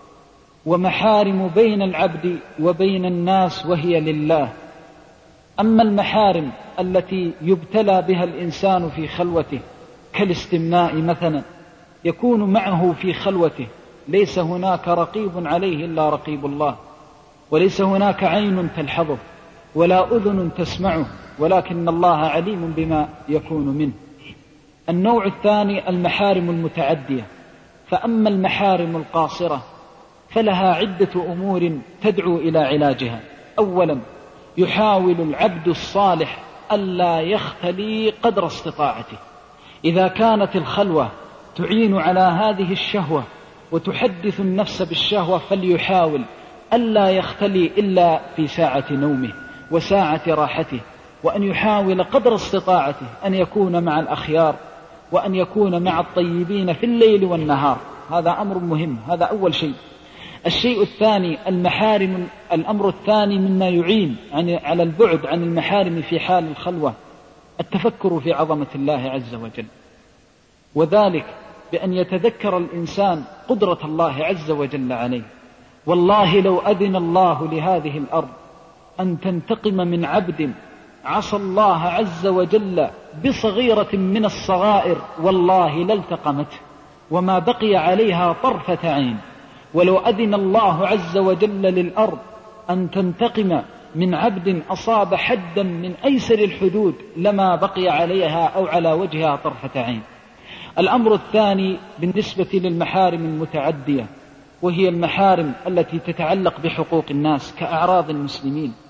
ومحارم بين العبد وبين الناس وهي لله. أما المحارم التي يبتلى بها الإنسان في خلوته كالاستمناء مثلا، يكون معه في خلوته ليس هناك رقيب عليه إلا رقيب الله، وليس هناك عين تلحظه ولا أذن تسمعه، ولكن الله عليم بما يكون منه. النوع الثاني المحارم المتعدية. فأما المحارم القاصرة فلها عدة أمور تدعو إلى علاجها. أولا يحاول العبد الصالح ألا يختلي قدر استطاعته. إذا كانت الخلوة تعين على هذه الشهوة وتحدث النفس بالشهوة فليحاول ألا يختلي إلا في ساعة نومه وساعة راحته، وأن يحاول قدر استطاعته أن يكون مع الأخيار وأن يكون مع الطيبين في الليل والنهار. هذا أمر مهم، هذا أول شيء. الشيء الثاني المحارم. الأمر الثاني مما يعين على البعد عن المحارم في حال الخلوة التفكر في عظمة الله عز وجل، وذلك بأن يتذكر الإنسان قدرة الله عز وجل عليه. والله لو أذن الله لهذه الأرض أن تنتقم من عبد عصى الله عز وجل بصغيرة من الصغائر والله لالتقمته وما بقي عليها طرفة عين. ولو أذن الله عز وجل للأرض أن تنتقم من عبد أصاب حدا من أيسر الحدود لما بقي عليها أو على وجهها طرفة عين. الأمر الثاني بالنسبة للمحارم المتعدية، وهي المحارم التي تتعلق بحقوق الناس كأعراض المسلمين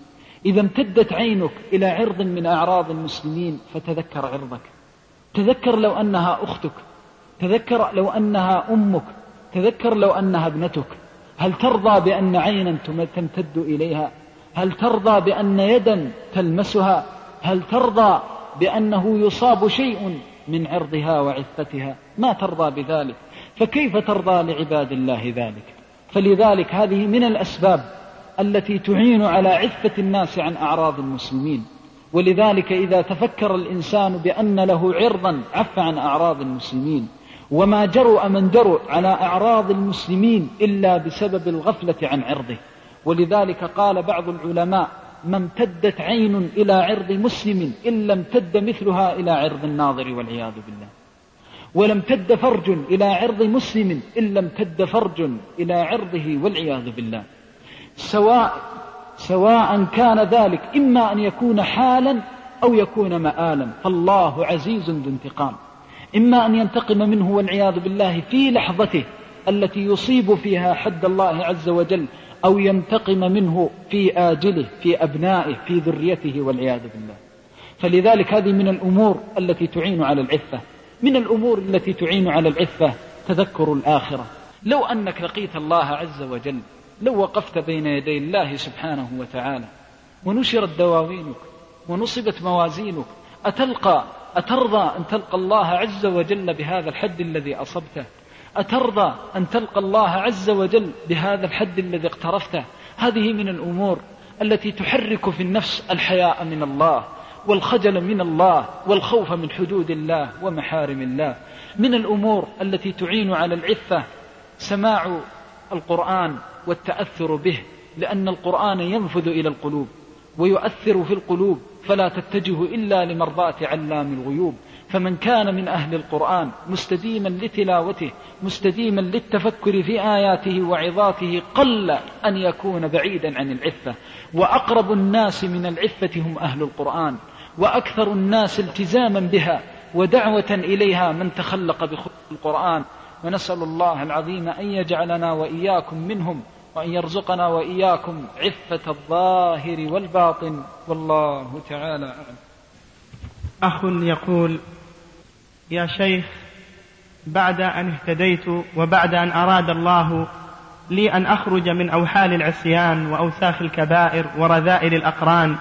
إذا امتدت عينك إلى عرض من أعراض المسلمين فتذكر عرضك، تذكر لو أنها أختك، تذكر لو أنها أمك، تذكر لو أنها ابنتك. هل ترضى بأن عينا تمتد إليها؟ هل ترضى بأن يدا تلمسها؟ هل ترضى بأنه يصاب شيء من عرضها وعفتها؟ ما ترضى بذلك، فكيف ترضى لعباد الله ذلك؟ فلذلك هذه من الأسباب التي تعين على عفة الناس عن أعراض المسلمين. ولذلك إذا تفكر الإنسان بأن له عرضا عف عن أعراض المسلمين، وما جرؤ من جرؤ على أعراض المسلمين إلا بسبب الغفلة عن عرضه. ولذلك قال بعض العلماء: ما امتدت عين إلى عرض مسلم إلا امتد مثلها إلى عرض الناظر والعياذ بالله، ولم امتد فرج إلى عرض مسلم إلا امتد فرج إلى عرضه والعياذ بالله، سواء كان ذلك إما أن يكون حالا أو يكون مآلا، فالله عزيز ذو انتقام، إما أن ينتقم منه والعياذ بالله في لحظته التي يصيب فيها حد الله عز وجل، أو ينتقم منه في آجله في أبنائه في ذريته والعياذ بالله. فلذلك هذه من الأمور التي تعين على العفة. من الأمور التي تعين على العفة تذكر الآخرة. لو أنك لقيت الله عز وجل، لو وقفت بين يدي الله سبحانه وتعالى ونشرت دواوينك ونصبت موازينك، أترضى أن تلقى الله عز وجل بهذا الحد الذي أصبته؟ أترضى أن تلقى الله عز وجل بهذا الحد الذي اقترفته؟ هذه من الأمور التي تحرك في النفس الحياء من الله والخجل من الله والخوف من حدود الله ومحارم الله. من الأمور التي تعين على العفة سماع القرآن والتأثر به، لأن القرآن ينفذ إلى القلوب ويؤثر في القلوب، فلا تتجه إلا لمرضاة علام الغيوب. فمن كان من أهل القرآن مستديما لتلاوته مستديما للتفكر في آياته وعظاته قل أن يكون بعيدا عن العفة. وأقرب الناس من العفة هم أهل القرآن، وأكثر الناس التزاما بها ودعوة إليها من تخلق بخلق القرآن. ونسأل الله العظيم أن يجعلنا وإياكم منهم، وأن يرزقنا وإياكم عفة الظاهر والباطن، والله تعالى أعلم. أخ يقول: يا شيخ، بعد أن اهتديت وبعد أن أراد الله لي أن أخرج من أوحال العصيان وأوساخ الكبائر ورذائل الأقران،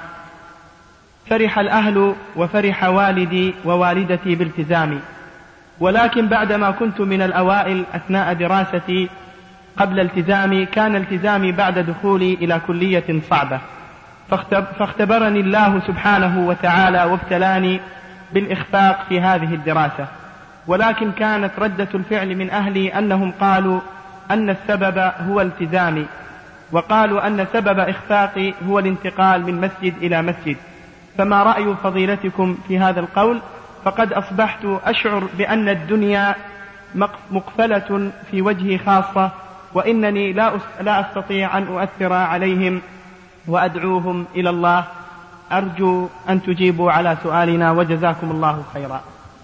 فرح الأهل وفرح والدي ووالدتي بالتزامي، ولكن بعدما كنت من الأوائل أثناء دراستي قبل التزامي، كان التزامي بعد دخولي إلى كلية صعبة، فاختبرني الله سبحانه وتعالى وابتلاني بالإخفاق في هذه الدراسة. ولكن كانت ردة الفعل من أهلي أنهم قالوا أن السبب هو التزامي، وقالوا أن سبب إخفاقي هو الانتقال من مسجد إلى مسجد. فما رأي فضيلتكم في هذا القول؟ فقد أصبحت أشعر بأن الدنيا مقفلة في وجهي خاصة، وإنني لا أستطيع أن أؤثر عليهم وأدعوهم إلى الله. أرجو أن تجيبوا على سؤالنا، وجزاكم الله خيرا.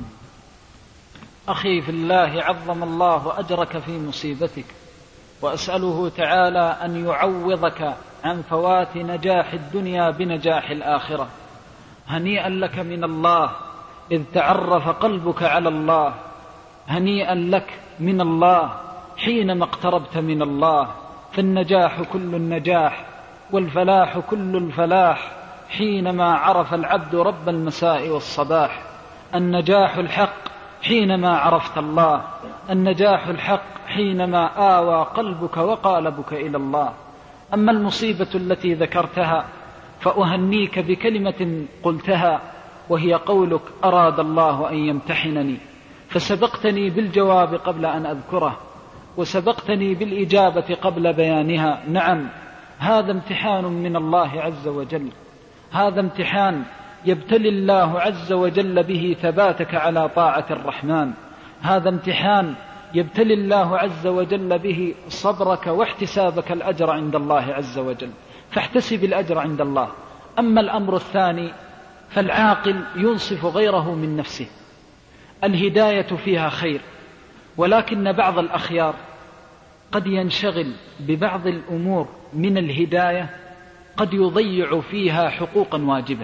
أخي في الله، عظم الله أجرك في مصيبتك، وأسأله تعالى أن يعوضك عن فوات نجاح الدنيا بنجاح الآخرة. هنيئا لك من الله إذ تعرف قلبك على الله، هنيئا لك من الله حينما اقتربت من الله. فالنجاح كل النجاح والفلاح كل الفلاح حينما عرف العبد رب المساء والصباح. النجاح الحق حينما عرفت الله، النجاح الحق حينما آوى قلبك وقالبك إلى الله. أما المصيبة التي ذكرتها فأهنيك بكلمة قلتها، وهي قولك: أراد الله أن يمتحنني، فسبقتني بالجواب قبل أن أذكره، وسبقتني بالإجابة قبل بيانها. نعم، هذا امتحان من الله عز وجل، هذا امتحان يبتلي الله عز وجل به ثباتك على طاعة الرحمن، هذا امتحان يبتلي الله عز وجل به صبرك واحتسابك الأجر عند الله عز وجل، فاحتسب الأجر عند الله. أما الأمر الثاني فالعاقل ينصف غيره من نفسه، الهداية فيها خير، ولكن بعض الأخيار قد ينشغل ببعض الأمور من الهداية قد يضيع فيها حقوقا واجبة.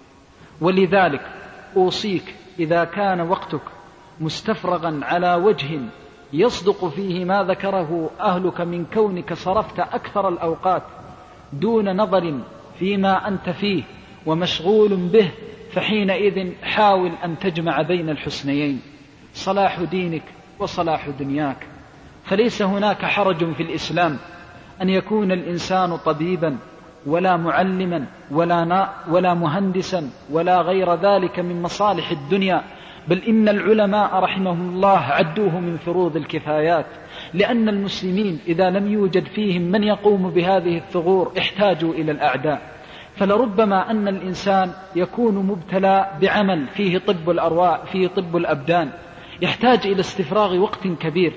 ولذلك أوصيك إذا كان وقتك مستفرغا على وجه يصدق فيه ما ذكره أهلك من كونك صرفت أكثر الأوقات دون نظر فيما أنت فيه ومشغول به، فحينئذ حاول أن تجمع بين الحسنيين، صلاح دينك وصلاح دنياك. فليس هناك حرج في الإسلام أن يكون الإنسان طبيبا ولا معلما ولا مهندسا ولا غير ذلك من مصالح الدنيا، بل إن العلماء رحمهم الله عدوه من فروض الكفايات، لأن المسلمين إذا لم يوجد فيهم من يقوم بهذه الثغور احتاجوا إلى الأعداء. فلربما أن الإنسان يكون مبتلى بعمل فيه طب الأرواح، فيه طب الأبدان، يحتاج إلى استفراغ وقت كبير،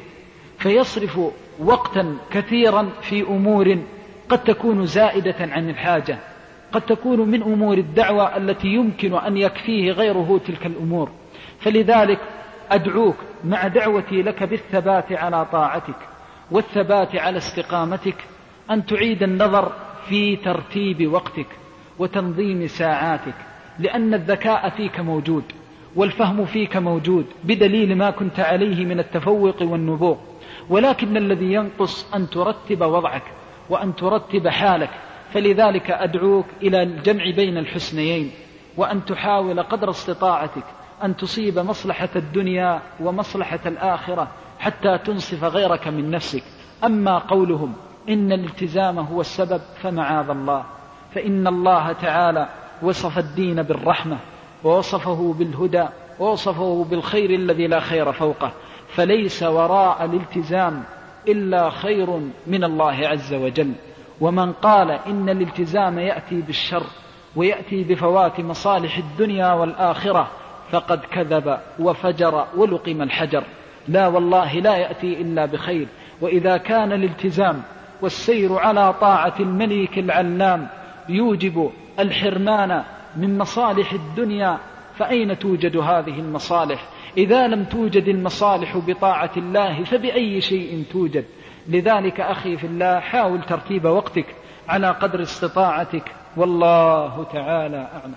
فيصرف وقتا كثيرا في أمور قد تكون زائدة عن الحاجة، قد تكون من أمور الدعوة التي يمكن أن يكفيه غيره تلك الأمور. فلذلك أدعوك مع دعوتي لك بالثبات على طاعتك والثبات على استقامتك أن تعيد النظر في ترتيب وقتك وتنظيم ساعاتك، لأن الذكاء فيك موجود والفهم فيك موجود بدليل ما كنت عليه من التفوق والنبوغ، ولكن الذي ينقص أن ترتب وضعك وأن ترتب حالك. فلذلك أدعوك إلى الجمع بين الحسنيين، وأن تحاول قدر استطاعتك أن تصيب مصلحة الدنيا ومصلحة الآخرة حتى تنصف غيرك من نفسك. أما قولهم إن الالتزام هو السبب فمعاذ الله، فإن الله تعالى وصف الدين بالرحمة ووصفه بالهدى ووصفه بالخير الذي لا خير فوقه، فليس وراء الالتزام إلا خير من الله عز وجل. ومن قال إن الالتزام يأتي بالشر ويأتي بفوات مصالح الدنيا والآخرة فقد كذب وفجر ولقم الحجر. لا والله لا يأتي إلا بخير. وإذا كان الالتزام والسير على طاعة الملك العلام يوجب الحرمان من مصالح الدنيا، فأين توجد هذه المصالح؟ إذا لم توجد المصالح بطاعة الله فبأي شيء توجد؟ لذلك أخي في الله حاول ترتيب وقتك على قدر استطاعتك، والله تعالى أعلم.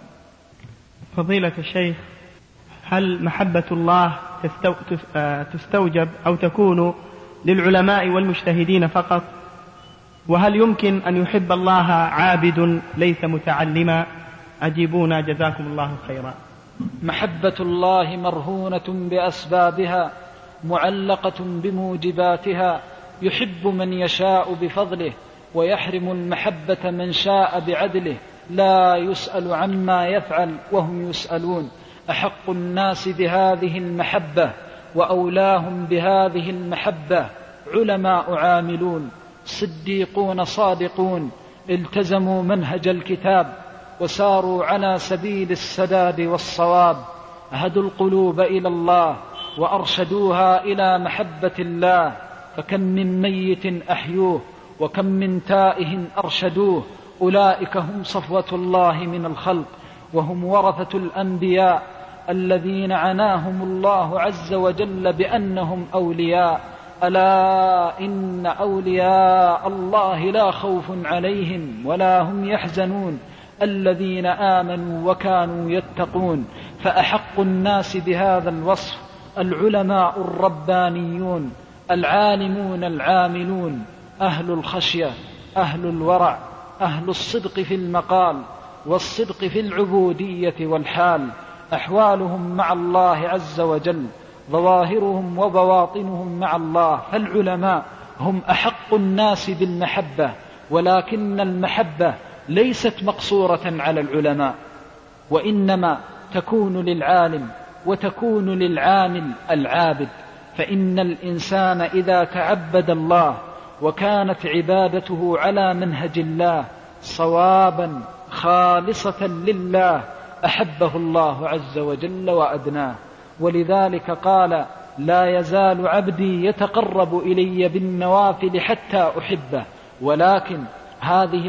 فضيلة الشيخ، هل محبة الله تستوجب أو تكون للعلماء والمجتهدين فقط؟ وهل يمكن أن يحب الله عابد ليس متعلما؟ أجيبونا جزاكم الله خيرا. محبة الله مرهونة بأسبابها معلقة بموجباتها، يحب من يشاء بفضله ويحرم المحبة من شاء بعدله، لا يسأل عما يفعل وهم يسألون. أحق الناس بهذه المحبة وأولاهم بهذه المحبة علماء عاملون صديقون صادقون التزموا منهج الكتاب وساروا على سبيل السداد والصواب، هدوا القلوب إلى الله وأرشدوها إلى محبة الله، فكم من ميت أحيوه وكم من تائه أرشدوه. أولئك هم صفوة الله من الخلق وهم ورثة الأنبياء الذين عناهم الله عز وجل بأنهم أولياء. ألا إن أولياء الله لا خوف عليهم ولا هم يحزنون الذين آمنوا وكانوا يتقون. فأحق الناس بهذا الوصف العلماء الربانيون العالمون العاملون، أهل الخشية، أهل الورع، أهل الصدق في المقال والصدق في العبودية والحال. أحوالهم مع الله عز وجل، ظواهرهم وبواطنهم مع الله. فالعلماء هم أحق الناس بالمحبة، ولكن المحبة ليست مقصورة على العلماء، وإنما تكون للعالم وتكون للعامل العابد. فإن الإنسان إذا تعبد الله وكانت عبادته على منهج الله صوابا خالصة لله أحبه الله عز وجل وأدناه. ولذلك قال: لا يزال عبدي يتقرب إلي بالنوافل حتى أحبه. ولكن هذه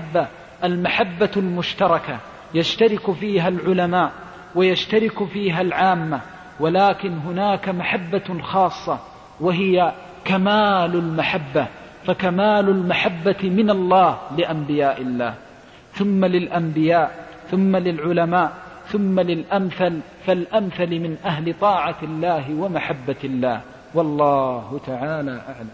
المحبة المشتركة يشترك فيها العلماء ويشترك فيها العامة، ولكن هناك محبة خاصة وهي كمال المحبة، فكمال المحبة من الله لأنبياء الله. ثم للأنبياء ثم للعلماء ثم للأمثل فالأمثل من أهل طاعة الله ومحبة الله، والله تعالى أعلم.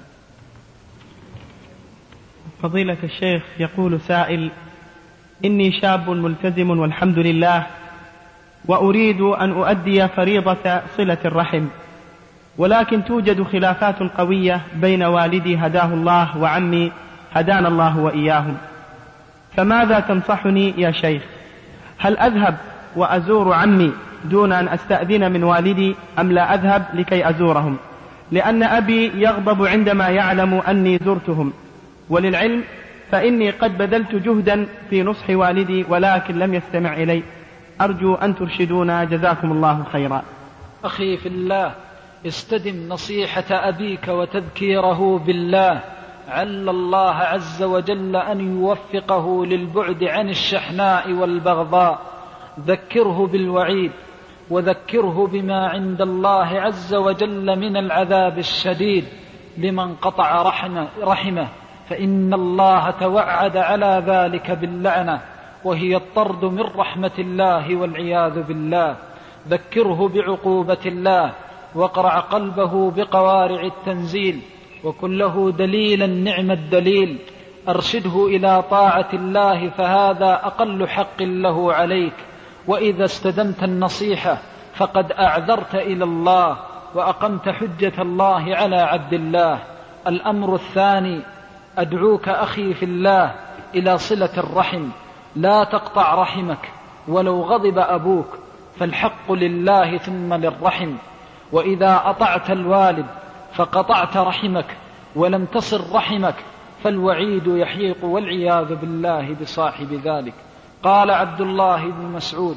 فضيلة الشيخ، يقول سائل: إني شاب ملتزم والحمد لله، وأريد أن أؤدي فريضة صلة الرحم، ولكن توجد خلافات قوية بين والدي هداه الله وعمي هدانا الله وإياهم، فماذا تنصحني يا شيخ؟ هل أذهب وأزور عمي دون أن أستأذن من والدي أم لا أذهب لكي أزورهم؟ لأن أبي يغضب عندما يعلم أني زرتهم، وللعلم فإني قد بذلت جهدا في نصح والدي ولكن لم يستمع إلي، أرجو أن ترشدونا جزاكم الله خيرا. أخي في الله، استدم نصيحة أبيك وتذكيره بالله، عل الله عز وجل أن يوفقه للبعد عن الشحناء والبغضاء. ذكره بالوعيد وذكره بما عند الله عز وجل من العذاب الشديد لمن قطع رحمه، فإن الله توعد على ذلك باللعنة، وهي الطرد من رحمة الله والعياذ بالله. ذكره بعقوبة الله، واقرع قلبه بقوارع التنزيل، وكن له دليلا نعم الدليل. أرشده إلى طاعة الله، فهذا أقل حق له عليك. وإذا استدمت النصيحة فقد أعذرت إلى الله وأقمت حجة الله على عبد الله. الأمر الثاني، أدعوك أخي في الله إلى صلة الرحم، لا تقطع رحمك ولو غضب أبوك، فالحق لله ثم للرحم. وإذا أطعت الوالد فقطعت رحمك ولم تصل رحمك، فالوعيد يحيق والعياذ بالله بصاحب ذلك. قال عبد الله بن مسعود: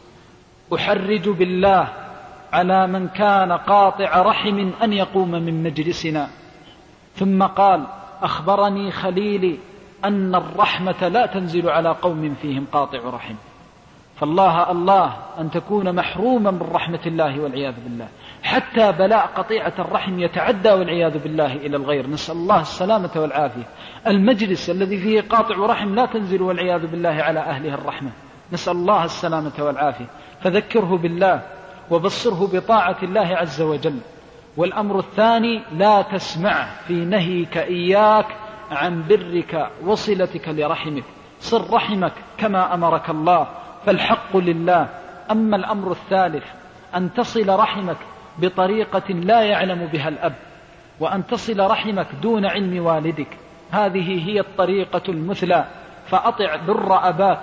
أحرج بالله على من كان قاطع رحم أن يقوم من مجلسنا. ثم قال: أخبرني خليلي أن الرحمة لا تنزل على قوم فيهم قاطع رحم. فالله الله أن تكون محروما من رحمة الله والعياذ بالله، حتى بلاء قطيعة الرحم يتعدى والعياذ بالله إلى الغير، نسأل الله السلامة والعافية. المجلس الذي فيه قاطع رحم لا تنزل والعياذ بالله على أهله الرحمة، نسأل الله السلامة والعافية. فذكره بالله وبصره بطاعة الله عز وجل. والأمر الثاني، لا تسمع في نهيك إياك عن برك وصلتك لرحمك، صل رحمك كما أمرك الله، فالحق لله. أما الأمر الثالث، أن تصل رحمك بطريقة لا يعلم بها الأب، وأن تصل رحمك دون علم والدك، هذه هي الطريقة المثلى. فأطع بر أباك،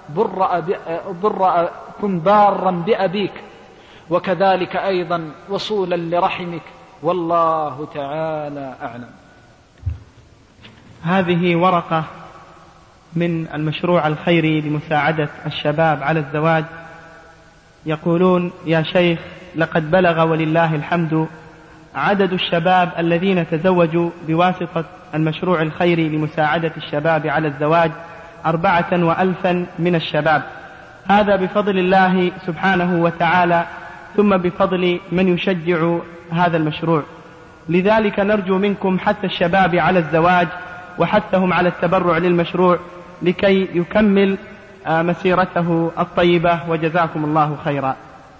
كن بارا بأبيك، وكذلك أيضا وصولا لرحمك، والله تعالى أعلم. هذه ورقة من المشروع الخيري لمساعدة الشباب على الزواج. يقولون: يا شيخ، لقد بلغ ولله الحمد عدد الشباب الذين تزوجوا بواسطة المشروع الخيري لمساعدة الشباب على الزواج 4,000 من الشباب. هذا بفضل الله سبحانه وتعالى، ثم بفضل من يشجع هذا المشروع. لذلك نرجو منكم حث الشباب على الزواج وحثهم على التبرع للمشروع لكي يكمل مسيرته الطيبة، وجزاكم الله خيرا.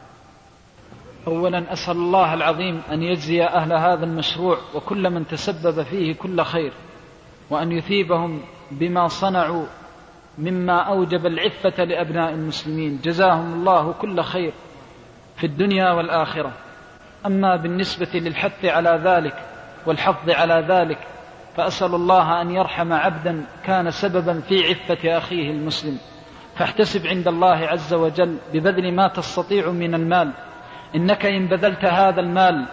أولا أسأل الله العظيم أن يجزي أهل هذا المشروع وكل من تسبب فيه كل خير، وأن يثيبهم بما صنعوا مما أوجب العفة لأبناء المسلمين، جزاهم الله كل خير في الدنيا والآخرة. أما بالنسبة للحث على ذلك والحفظ على ذلك، فأسأل الله أن يرحم عبدا كان سببا في عفة أخيه المسلم، فاحتسب عند الله عز وجل ببذل ما تستطيع من المال. إنك إن بذلت هذا المال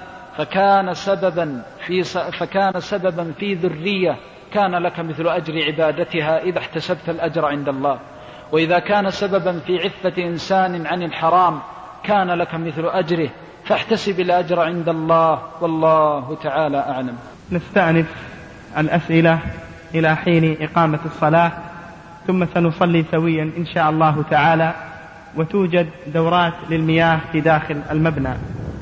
فكان سببا في ذرية، كان لك مثل أجر عبادتها إذا احتسبت الأجر عند الله. وإذا كان سببا في عفة إنسان عن الحرام، كان لك مثل أجره، فاحتسب الأجر عند الله، والله تعالى أعلم. نستأنف الأسئلة إلى حين إقامة الصلاة، ثم سنصلي سويا إن شاء الله تعالى، وتوجد دورات للمياه في داخل المبنى.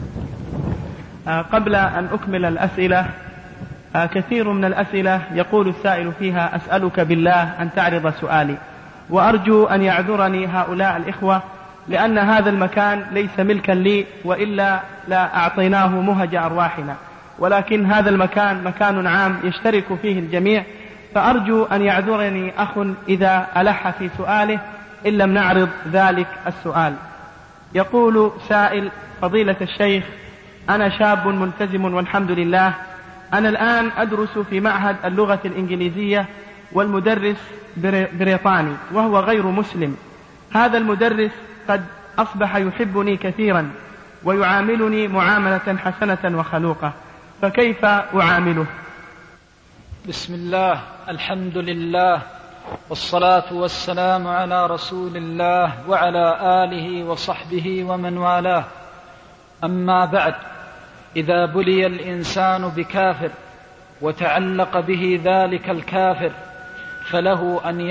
قبل أن أكمل الأسئلة، كثير من الأسئلة يقول السائل فيها: أسألك بالله أن تعرض سؤالي، وأرجو أن يعذرني هؤلاء الإخوة، لأن هذا المكان ليس ملكا لي، وإلا لا أعطيناه مهج أرواحنا، ولكن هذا المكان مكان عام يشترك فيه الجميع، فأرجو أن يعذرني أخ إذا ألح في سؤاله إن لم نعرض ذلك السؤال. يقول سائل: فضيلة الشيخ، أنا شاب ملتزم والحمد لله، أنا الآن أدرس في معهد اللغة الإنجليزية، والمدرس بريطاني وهو غير مسلم. هذا المدرس قد أصبح يحبني كثيرا ويعاملني معاملة حسنة وخلوقة، فكيف أعامله؟ بسم الله، الحمد لله، والصلاة والسلام على رسول الله وعلى آله وصحبه ومن والاه. أما بعد، إذا بلي الإنسان بكافر وتعلق به ذلك الكافر، فله أن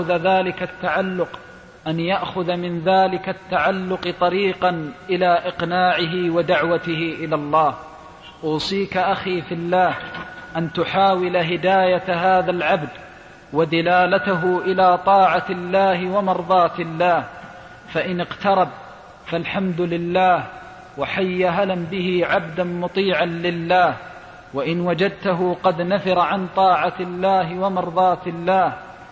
يأخذ من ذلك التعلق طريقا إلى إقناعه ودعوته إلى الله. أوصيك أخي في الله أن تحاول هداية هذا العبد ودلالته إلى طاعة الله ومرضاة الله، فإن اقترب فالحمد لله، وحي هلا به عبدا مطيعا لله، وإن وجدته قد نفر عن طاعة الله ومرضاة الله،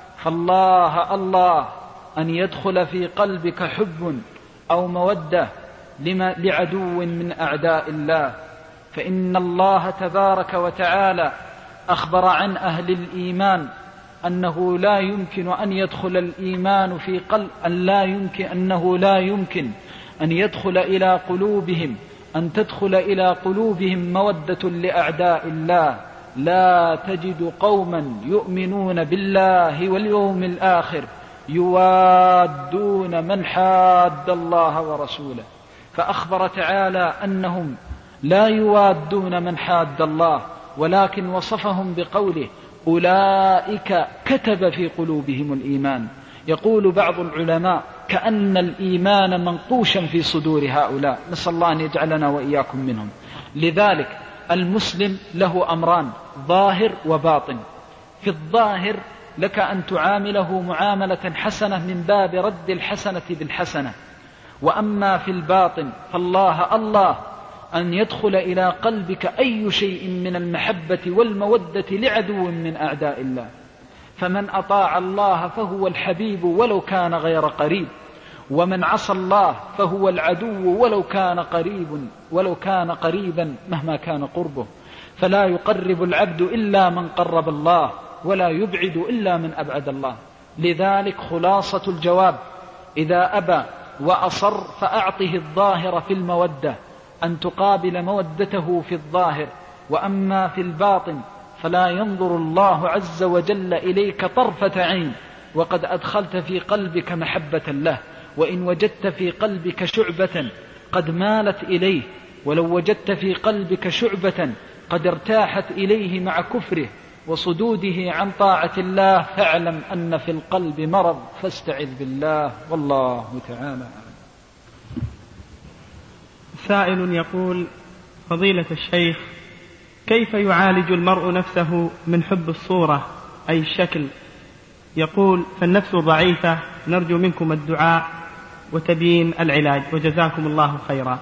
فالله أن يدخل في قلبك حب أو مودة لعدو من أعداء الله. فإن الله تبارك وتعالى أخبر عن أهل الإيمان أنه لا يمكن أن يدخل الإيمان في قلب، أنه لا يمكن أن يدخل إلى قلوبهم، أن تدخل إلى قلوبهم مودة لأعداء الله. لا تجد قوما يؤمنون بالله واليوم الآخر يوادون من حاد الله ورسوله، فأخبر تعالى أنهم لا يوادون من حاد الله، ولكن وصفهم بقوله: أولئك كتب في قلوبهم الإيمان. يقول بعض العلماء: كأن الإيمان منقوشا في صدور هؤلاء، نسأل الله أن يجعلنا وإياكم منهم. لذلك المسلم له أمران: ظاهر وباطن. في الظاهر لك أن تعامله معاملة حسنة من باب رد الحسنة بالحسنة، وأما في الباطن فالله أن يدخل إلى قلبك أي شيء من المحبة والمودة لعدو من أعداء الله. فمن أطاع الله فهو الحبيب ولو كان غير قريب، ومن عصى الله فهو العدو ولو كان قريبا مهما كان قربه. فلا يقرب العبد إلا من قرب الله، ولا يبعد إلا من أبعد الله. لذلك خلاصة الجواب: إذا أبى وأصر فأعطه الظاهر في المودة، أن تقابل مودته في الظاهر. وأما في الباطن فلا ينظر الله عز وجل إليك طرفة عين، وقد أدخلت في قلبك محبة له. وإن وجدت في قلبك شعبة قد مالت إليه، ولو وجدت في قلبك شعبة قد ارتاحت إليه مع كفره وصدوده عن طاعة الله، فاعلم أن في القلب مرض، فاستعذ بالله، والله تعالى أعلم. سائل يقول: فضيلة الشيخ، كيف يعالج المرء نفسه من حب الصورة أي الشكل؟ يقول: فالنفس ضعيفة، نرجو منكم الدعاء وتبيين العلاج، وجزاكم الله خيرا.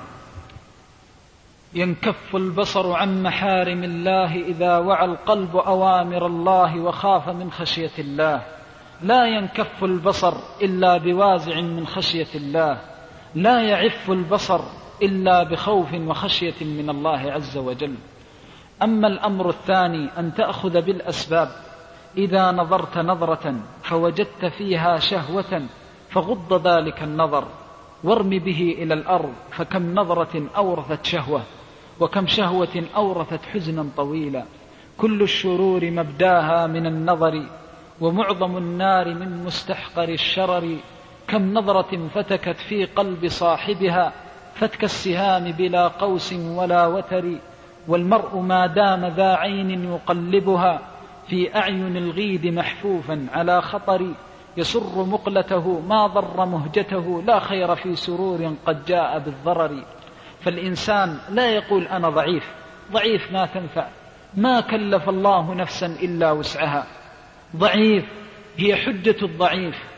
ينكف البصر عن محارم الله إذا وعى القلب أوامر الله وخاف من خشية الله. لا ينكف البصر إلا بوازع من خشية الله، لا يعف البصر إلا بخوف وخشية من الله عز وجل. أما الأمر الثاني أن تأخذ بالأسباب. إذا نظرت نظرة فوجدت فيها شهوة فغض ذلك النظر وارم به إلى الأرض، فكم نظرة أورثت شهوة، وكم شهوة أورثت حزنا طويلا. كل الشرور مبداها من النظر، ومعظم النار من مستحقر الشرر. كم نظرة فتكت في قلب صاحبها فتك السهام بلا قوس ولا وتر. والمرء ما دام ذا عين يقلبها في أعين الغيد محفوفا على خطر. يسر مقلته ما ضر مهجته، لا خير في سرور قد جاء بالضرر. فالإنسان لا يقول أنا ضعيف ما تنفع، ما كلف الله نفسا إلا وسعها. ضعيف هي حجة الضعيف،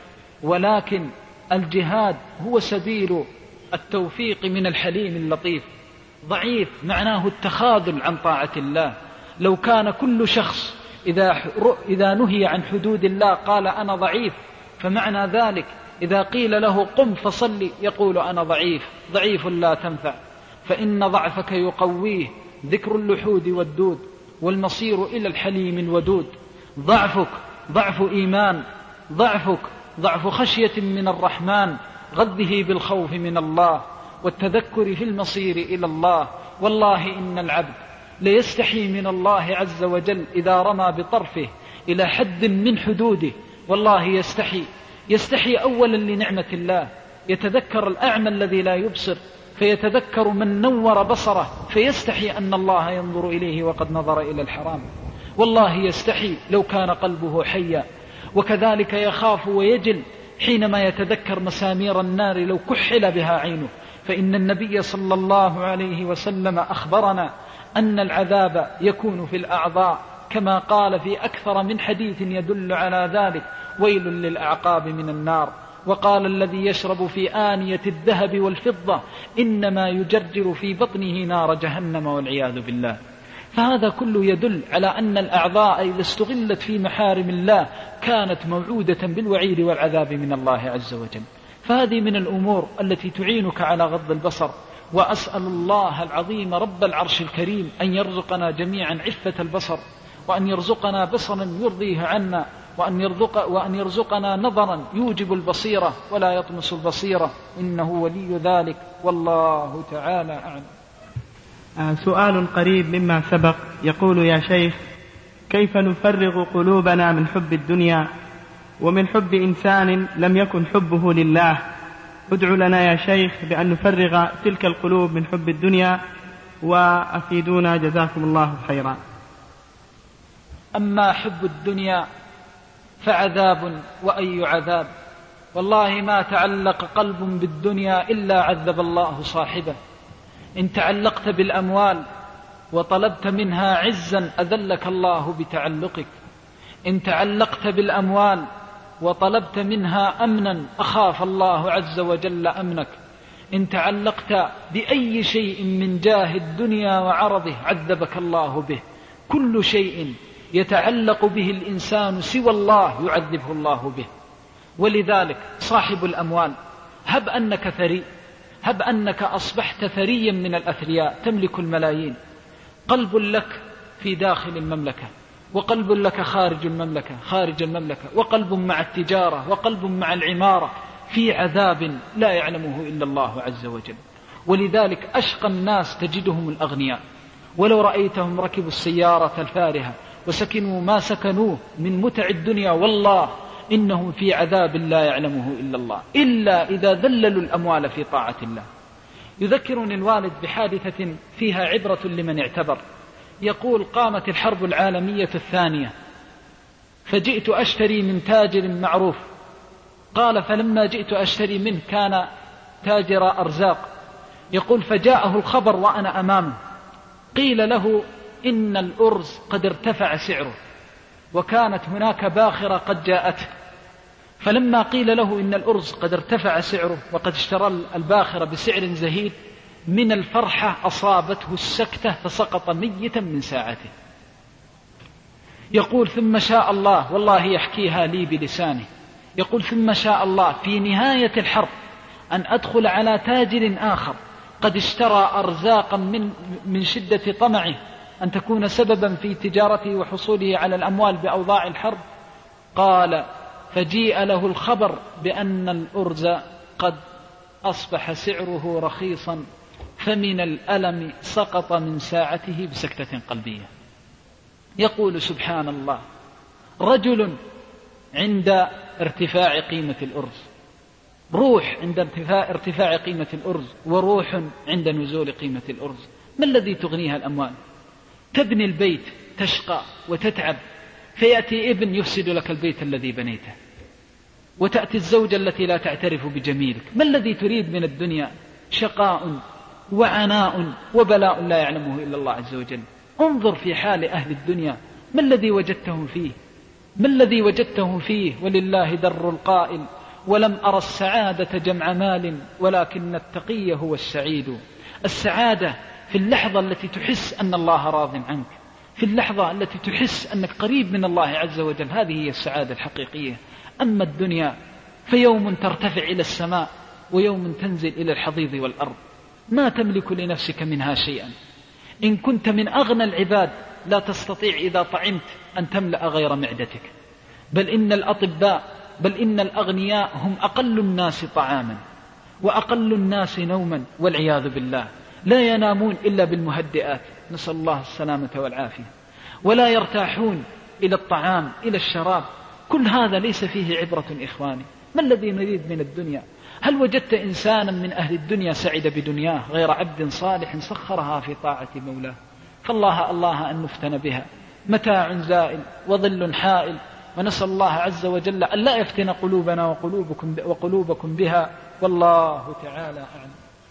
ولكن الجهاد هو سبيل التوفيق من الحليم اللطيف. ضعيف معناه التخاذل عن طاعة الله. لو كان كل شخص إذا نهي عن حدود الله قال أنا ضعيف، فمعنى ذلك إذا قيل له قم فصلي يقول أنا ضعيف لا تنفع، فإن ضعفك يقويه ذكر اللحود والدود والمصير إلى الحليم الودود. ضعفك ضعف إيمان، ضعفك ضعف خشية من الرحمن، غذه بالخوف من الله والتذكر في المصير إلى الله. والله إن العبد ليستحي من الله عز وجل إذا رمى بطرفه إلى حد من حدوده. والله يستحي أولا لنعمة الله، يتذكر الأعمى الذي لا يبصر فيتذكر من نور بصره، فيستحي أن الله ينظر إليه وقد نظر إلى الحرام. والله يستحي لو كان قلبه حيا. وكذلك يخاف ويجل حينما يتذكر مسامير النار لو كحل بها عينه، فإن النبي صلى الله عليه وسلم أخبرنا أن العذاب يكون في الأعضاء، كما قال في أكثر من حديث يدل على ذلك: ويل للأعقاب من النار. وقال: الذي يشرب في آنية الذهب والفضة إنما يجرجر في بطنه نار جهنم والعياذ بالله. فهذا كله يدل على أن الأعضاء إذا استغلت في محارم الله كانت موعودة بالوعيد والعذاب من الله عز وجل. فهذه من الأمور التي تعينك على غض البصر. وأسأل الله العظيم رب العرش الكريم أن يرزقنا جميعا عفة البصر، وأن يرزقنا بصرا يرضيه عنا، وأن يرزقنا نظرا يوجب البصيرة ولا يطمس البصيرة، إنه ولي ذلك والله تعالى أعلم. سؤال قريب مما سبق يقول: يا شيخ، كيف نفرغ قلوبنا من حب الدنيا ومن حب إنسان لم يكن حبه لله؟ ادعو لنا يا شيخ بأن نفرغ تلك القلوب من حب الدنيا، وأفيدونا جزاكم الله خيرا. أما حب الدنيا فعذاب وأي عذاب، والله ما تعلق قلب بالدنيا إلا عذب الله صاحبه. إن تعلقت بالأموال وطلبت منها عزا أذلك الله بتعلقك، إن تعلقت بالأموال وطلبت منها أمنا أخاف الله عز وجل أمنك، إن تعلقت بأي شيء من جاه الدنيا وعرضه عذبك الله به. كل شيء يتعلق به الإنسان سوى الله يعذبه الله به. ولذلك صاحب الأموال، هب أنك ثري، هب أنك أصبحت ثريا من الأثرياء تملك الملايين، قلب لك في داخل المملكة وقلب لك خارج المملكة، وقلب مع التجارة وقلب مع العمارة، في عذاب لا يعلمه إلا الله عز وجل. ولذلك أشقى الناس تجدهم الأغنياء، ولو رأيتهم ركبوا السيارة الفارهة وسكنوا ما سكنوه من متع الدنيا، والله إنهم في عذاب لا يعلمه إلا الله، إلا إذا ذللوا الأموال في طاعة الله. يذكرني الوالد بحادثة فيها عبرة لمن اعتبر. يقول: قامت الحرب العالمية الثانية، فجئت أشتري من تاجر معروف. قال: فلما جئت أشتري منه كان تاجر أرزاق. يقول: فجاءه الخبر وأنا أمامه، قيل له إن الأرز قد ارتفع سعره، وكانت هناك باخرة قد جاءته. فلما قيل له إن الأرز قد ارتفع سعره وقد اشترى الباخرة بسعر زهيد، من الفرحة أصابته السكتة فسقط ميتا من ساعته. يقول: ثم شاء الله، والله يحكيها لي بلسانه، يقول: ثم شاء الله في نهاية الحرب أن أدخل على تاجر آخر قد اشترى أرزاقا من شدة طمعه أن تكون سببا في تجارته وحصوله على الأموال بأوضاع الحرب. قال: فجيء له الخبر بأن الأرز قد أصبح سعره رخيصا، فمن الألم سقط من ساعته بسكتة قلبية. يقول: سبحان الله، رجل عند ارتفاع قيمة الأرز، روح عند ارتفاع قيمة الأرز، وروح عند نزول قيمة الأرز. ما الذي تغنيها الأموال؟ تبني البيت تشقى وتتعب، فيأتي ابن يفسد لك البيت الذي بنيته، وتأتي الزوجة التي لا تعترف بجميلك. ما الذي تريد من الدنيا؟ شقاء وعناء وبلاء لا يعلمه إلا الله عز وجل. انظر في حال أهل الدنيا، ما الذي وجدتهم فيه؟ ما الذي وجدته فيه؟ ولله در القائل: ولم أرى السعادة جمع مال ولكن التقي هو السعيد. السعادة في اللحظة التي تحس أن الله راض عنك، في اللحظة التي تحس أنك قريب من الله عز وجل، هذه هي السعادة الحقيقية. أما الدنيا فيوم ترتفع إلى السماء ويوم تنزل إلى الحضيض والأرض، ما تملك لنفسك منها شيئا. إن كنت من أغنى العباد لا تستطيع إذا طعمت أن تملأ غير معدتك، بل إن الأطباء بل إن الأغنياء هم أقل الناس طعاما وأقل الناس نوما والعياذ بالله، لا ينامون إلا بالمهدئات، نسأل الله السلامة والعافية، ولا يرتاحون إلى الطعام إلى الشراب. كل هذا ليس فيه عبرة إخواني. ما الذي نريد من الدنيا؟ هل وجدت إنسانا من أهل الدنيا سعد بدنياه غير عبد صالح سخرها في طاعة مولاه؟ فالله الله أن نفتن بها، متاع زائل وظل حائل، ونسأل الله عز وجل أن لا يفتن قلوبنا وقلوبكم بها، والله تعالى أعلم.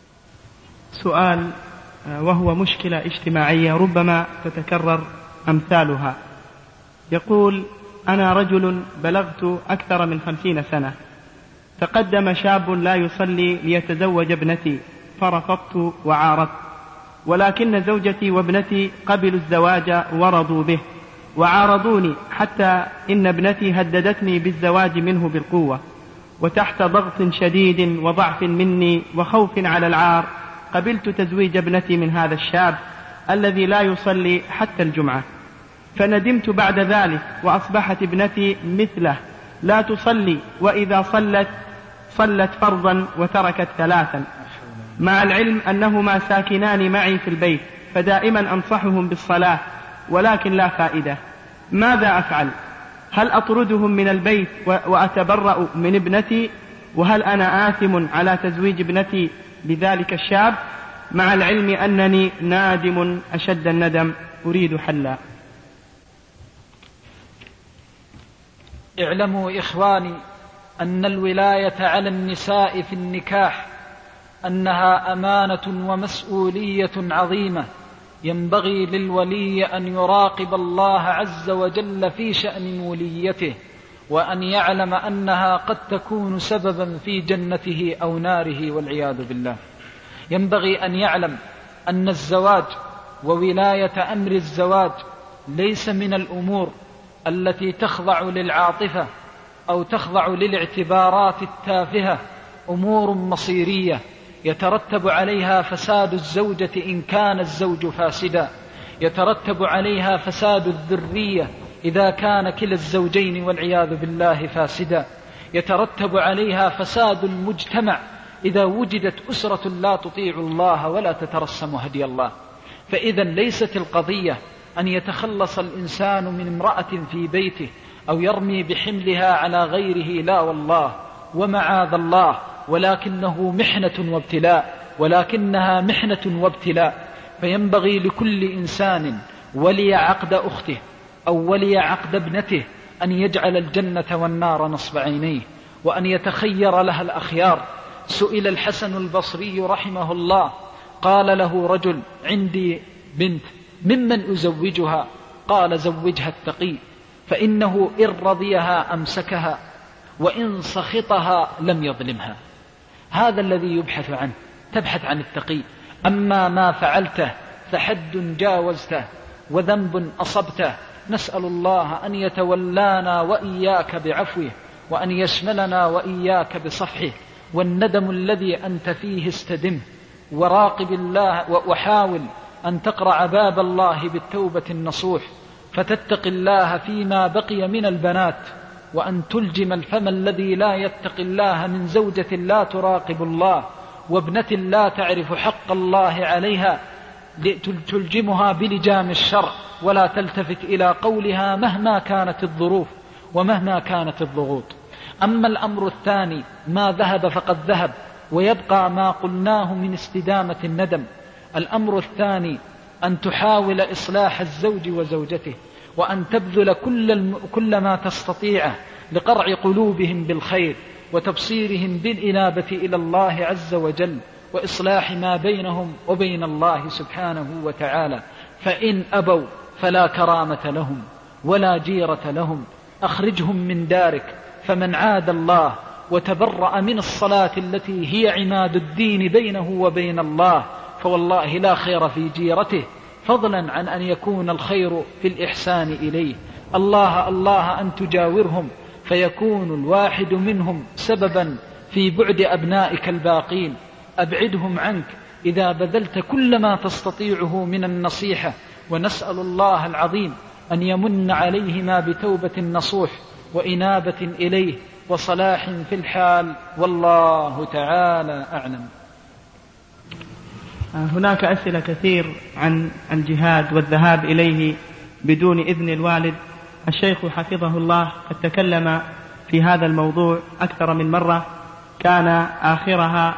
سؤال وهو مشكلة اجتماعية ربما تتكرر أمثالها. يقول: أنا رجل بلغت أكثر من 50 سنة، تقدم شاب لا يصلي ليتزوج ابنتي فرفضت وعارضت، ولكن زوجتي وابنتي قبلوا الزواج ورضوا به، وعارضوني حتى إن ابنتي هددتني بالزواج منه بالقوة، وتحت ضغط شديد وضعف مني وخوف على العار قبلت تزويج ابنتي من هذا الشاب الذي لا يصلي حتى الجمعة، فندمت بعد ذلك وأصبحت ابنتي مثله لا تصلي، وإذا صلت فرضا وتركت 3، مع العلم أنهما ساكنان معي في البيت، فدائما أنصحهم بالصلاة ولكن لا فائدة. ماذا أفعل؟ هل أطردهم من البيت وأتبرأ من ابنتي؟ وهل أنا آثم على تزويج ابنتي بذلك الشاب، مع العلم أنني نادم أشد الندم؟ أريد حلا. اعلموا إخواني أن الولاية على النساء في النكاح أنها أمانة ومسؤولية عظيمة، ينبغي للولي أن يراقب الله عز وجل في شأن موليته، وأن يعلم أنها قد تكون سببا في جنته أو ناره والعياذ بالله. ينبغي أن يعلم أن الزواج وولاية أمر الزواج ليس من الأمور التي تخضع للعاطفة أو تخضع للاعتبارات التافهة، أمور مصيرية يترتب عليها فساد الزوجة إن كان الزوج فاسدا، يترتب عليها فساد الذرية إذا كان كلا الزوجين والعياذ بالله فاسدا، يترتب عليها فساد المجتمع إذا وجدت أسرة لا تطيع الله ولا تترسم هدي الله. فإذا ليست القضية أن يتخلص الإنسان من امرأة في بيته أو يرمي بحملها على غيره، لا والله ومعاذ الله، ولكنها محنة وابتلاء. فينبغي لكل إنسان ولي عقد أخته أو ولي عقد ابنته أن يجعل الجنة والنار نصب عينيه، وأن يتخير لها الأخيار. سئل الحسن البصري رحمه الله، قال له رجل: عندي بنت، ممن أزوجها؟ قال: زوجها التقي، فإنه إن رضيها أمسكها وإن سخطها لم يظلمها. هذا الذي يبحث عنه، تبحث عن التقي. أما ما فعلته فحد جاوزته وذنب أصبته، نسأل الله أن يتولانا وإياك بعفوه، وأن يشملنا وإياك بصفحه. والندم الذي أنت فيه استدمه، وراقب الله، وحاول أن تقرع باب الله بالتوبة النصوح، فتتق الله فيما بقي من البنات، وأن تلجم الفم الذي لا يتق الله من زوجة لا تراقب الله، وابنة لا تعرف حق الله عليها، تلجمها بلجام الشرع، ولا تلتفت إلى قولها مهما كانت الظروف ومهما كانت الضغوط. أما الأمر الثاني، ما ذهب فقد ذهب، ويبقى ما قلناه من استدامة الندم. الأمر الثاني أن تحاول إصلاح الزوج وزوجته، وأن تبذل كل ما تستطيعه لقرع قلوبهم بالخير، وتبصيرهم بالإنابة إلى الله عز وجل، وإصلاح ما بينهم وبين الله سبحانه وتعالى. فإن أبوا فلا كرامة لهم ولا جيرة لهم، أخرجهم من دارك، فمن عاد الله وتبرأ من الصلاة التي هي عماد الدين بينه وبين الله، فوالله لا خير في جيرته، فضلا عن أن يكون الخير في الإحسان إليه. الله الله أن تجاورهم، فيكون الواحد منهم سببا في بعد أبنائك الباقين. أبعدهم عنك إذا بذلت كل ما تستطيعه من النصيحة، ونسأل الله العظيم أن يمن عليهما بتوبة نصوح وإنابة إليه وصلاح في الحال، والله تعالى أعلم. هناك أسئلة كثير عن الجهاد والذهاب إليه بدون إذن الوالد. الشيخ حفظه الله قد تكلم في هذا الموضوع أكثر من مرة، كان آخرها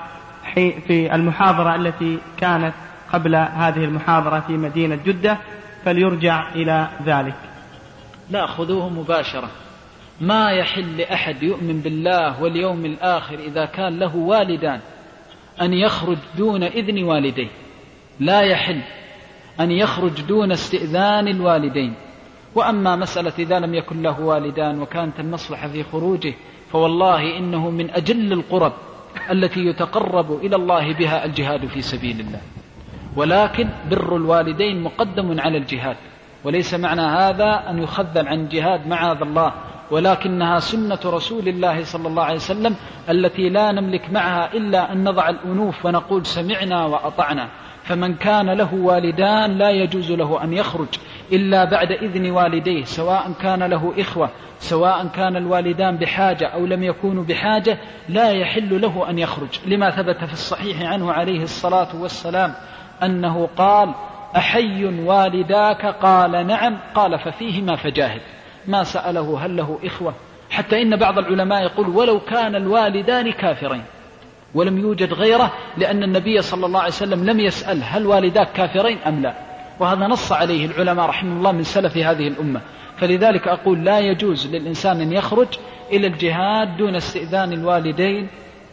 في المحاضرة التي كانت قبل هذه المحاضرة في مدينة جدة، فليرجع إلى ذلك. لا، خذوه مباشرة. ما يحل لأحد يؤمن بالله واليوم الآخر إذا كان له والدان أن يخرج دون إذن والديه، لا يحل أن يخرج دون استئذان الوالدين. وأما مسألة إذا لم يكن له والدان وكانت المصلحة في خروجه، فوالله إنه من أجل القرب التي يتقرب إلى الله بها الجهاد في سبيل الله، ولكن بر الوالدين مقدم على الجهاد، وليس معنى هذا أن يخذل عن الجهاد معاذ الله، ولكنها سنة رسول الله صلى الله عليه وسلم التي لا نملك معها إلا أن نضع الأنوف ونقول سمعنا وأطعنا. فمن كان له والدان لا يجوز له أن يخرج إلا بعد إذن والديه، سواء كان له إخوة، سواء كان الوالدان بحاجة أو لم يكونوا بحاجة، لا يحل له أن يخرج، لما ثبت في الصحيح عنه عليه الصلاة والسلام أنه قال: أحي والداك؟ قال: نعم. قال: ففيهما فجاهد. ما سأله هل له إخوة، حتى إن بعض العلماء يقول ولو كان الوالدان كافرين ولم يوجد غيره، لأن النبي صلى الله عليه وسلم لم يسأل هل والداك كافرين أم لا، وهذا نص عليه العلماء رحمه الله من سلف هذه الأمة. فلذلك أقول لا يجوز للإنسان أن يخرج إلى الجهاد دون استئذان الوالدين.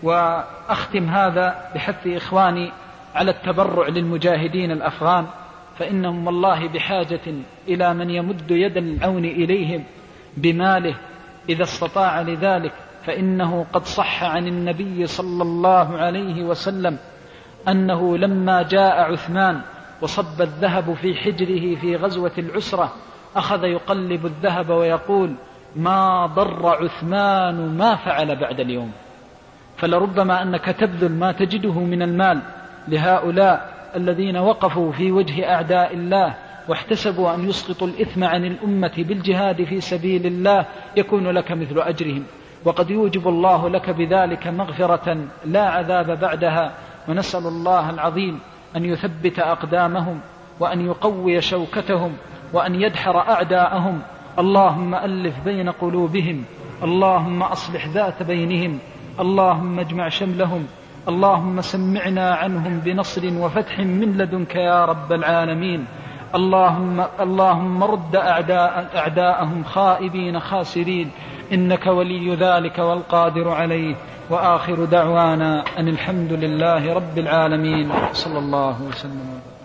وأختم هذا بحث إخواني على التبرع للمجاهدين الأفغان، فإنهم والله بحاجة إلى من يمد يد العون إليهم بماله إذا استطاع لذلك. فإنه قد صح عن النبي صلى الله عليه وسلم أنه لما جاء عثمان وصب الذهب في حجره في غزوة العسرة أخذ يقلب الذهب ويقول: ما ضر عثمان ما فعل بعد اليوم. فلربما أنك تبذل ما تجده من المال لهؤلاء الذين وقفوا في وجه أعداء الله واحتسبوا أن يسقطوا الإثم عن الأمة بالجهاد في سبيل الله، يكون لك مثل أجرهم، وقد يوجب الله لك بذلك مغفرة لا عذاب بعدها. ونسأل الله العظيم أن يثبت أقدامهم وأن يقوي شوكتهم وأن يدحر أعداءهم. اللهم ألف بين قلوبهم، اللهم أصلح ذات بينهم، اللهم اجمع شملهم، اللهم سمعنا عنهم بنصر وفتح من لدنك يا رب العالمين. اللهم رد أعداءهم خائبين خاسرين، إنك ولي ذلك والقادر عليه. وآخر دعوانا أن الحمد لله رب العالمين، صلى الله وسلم.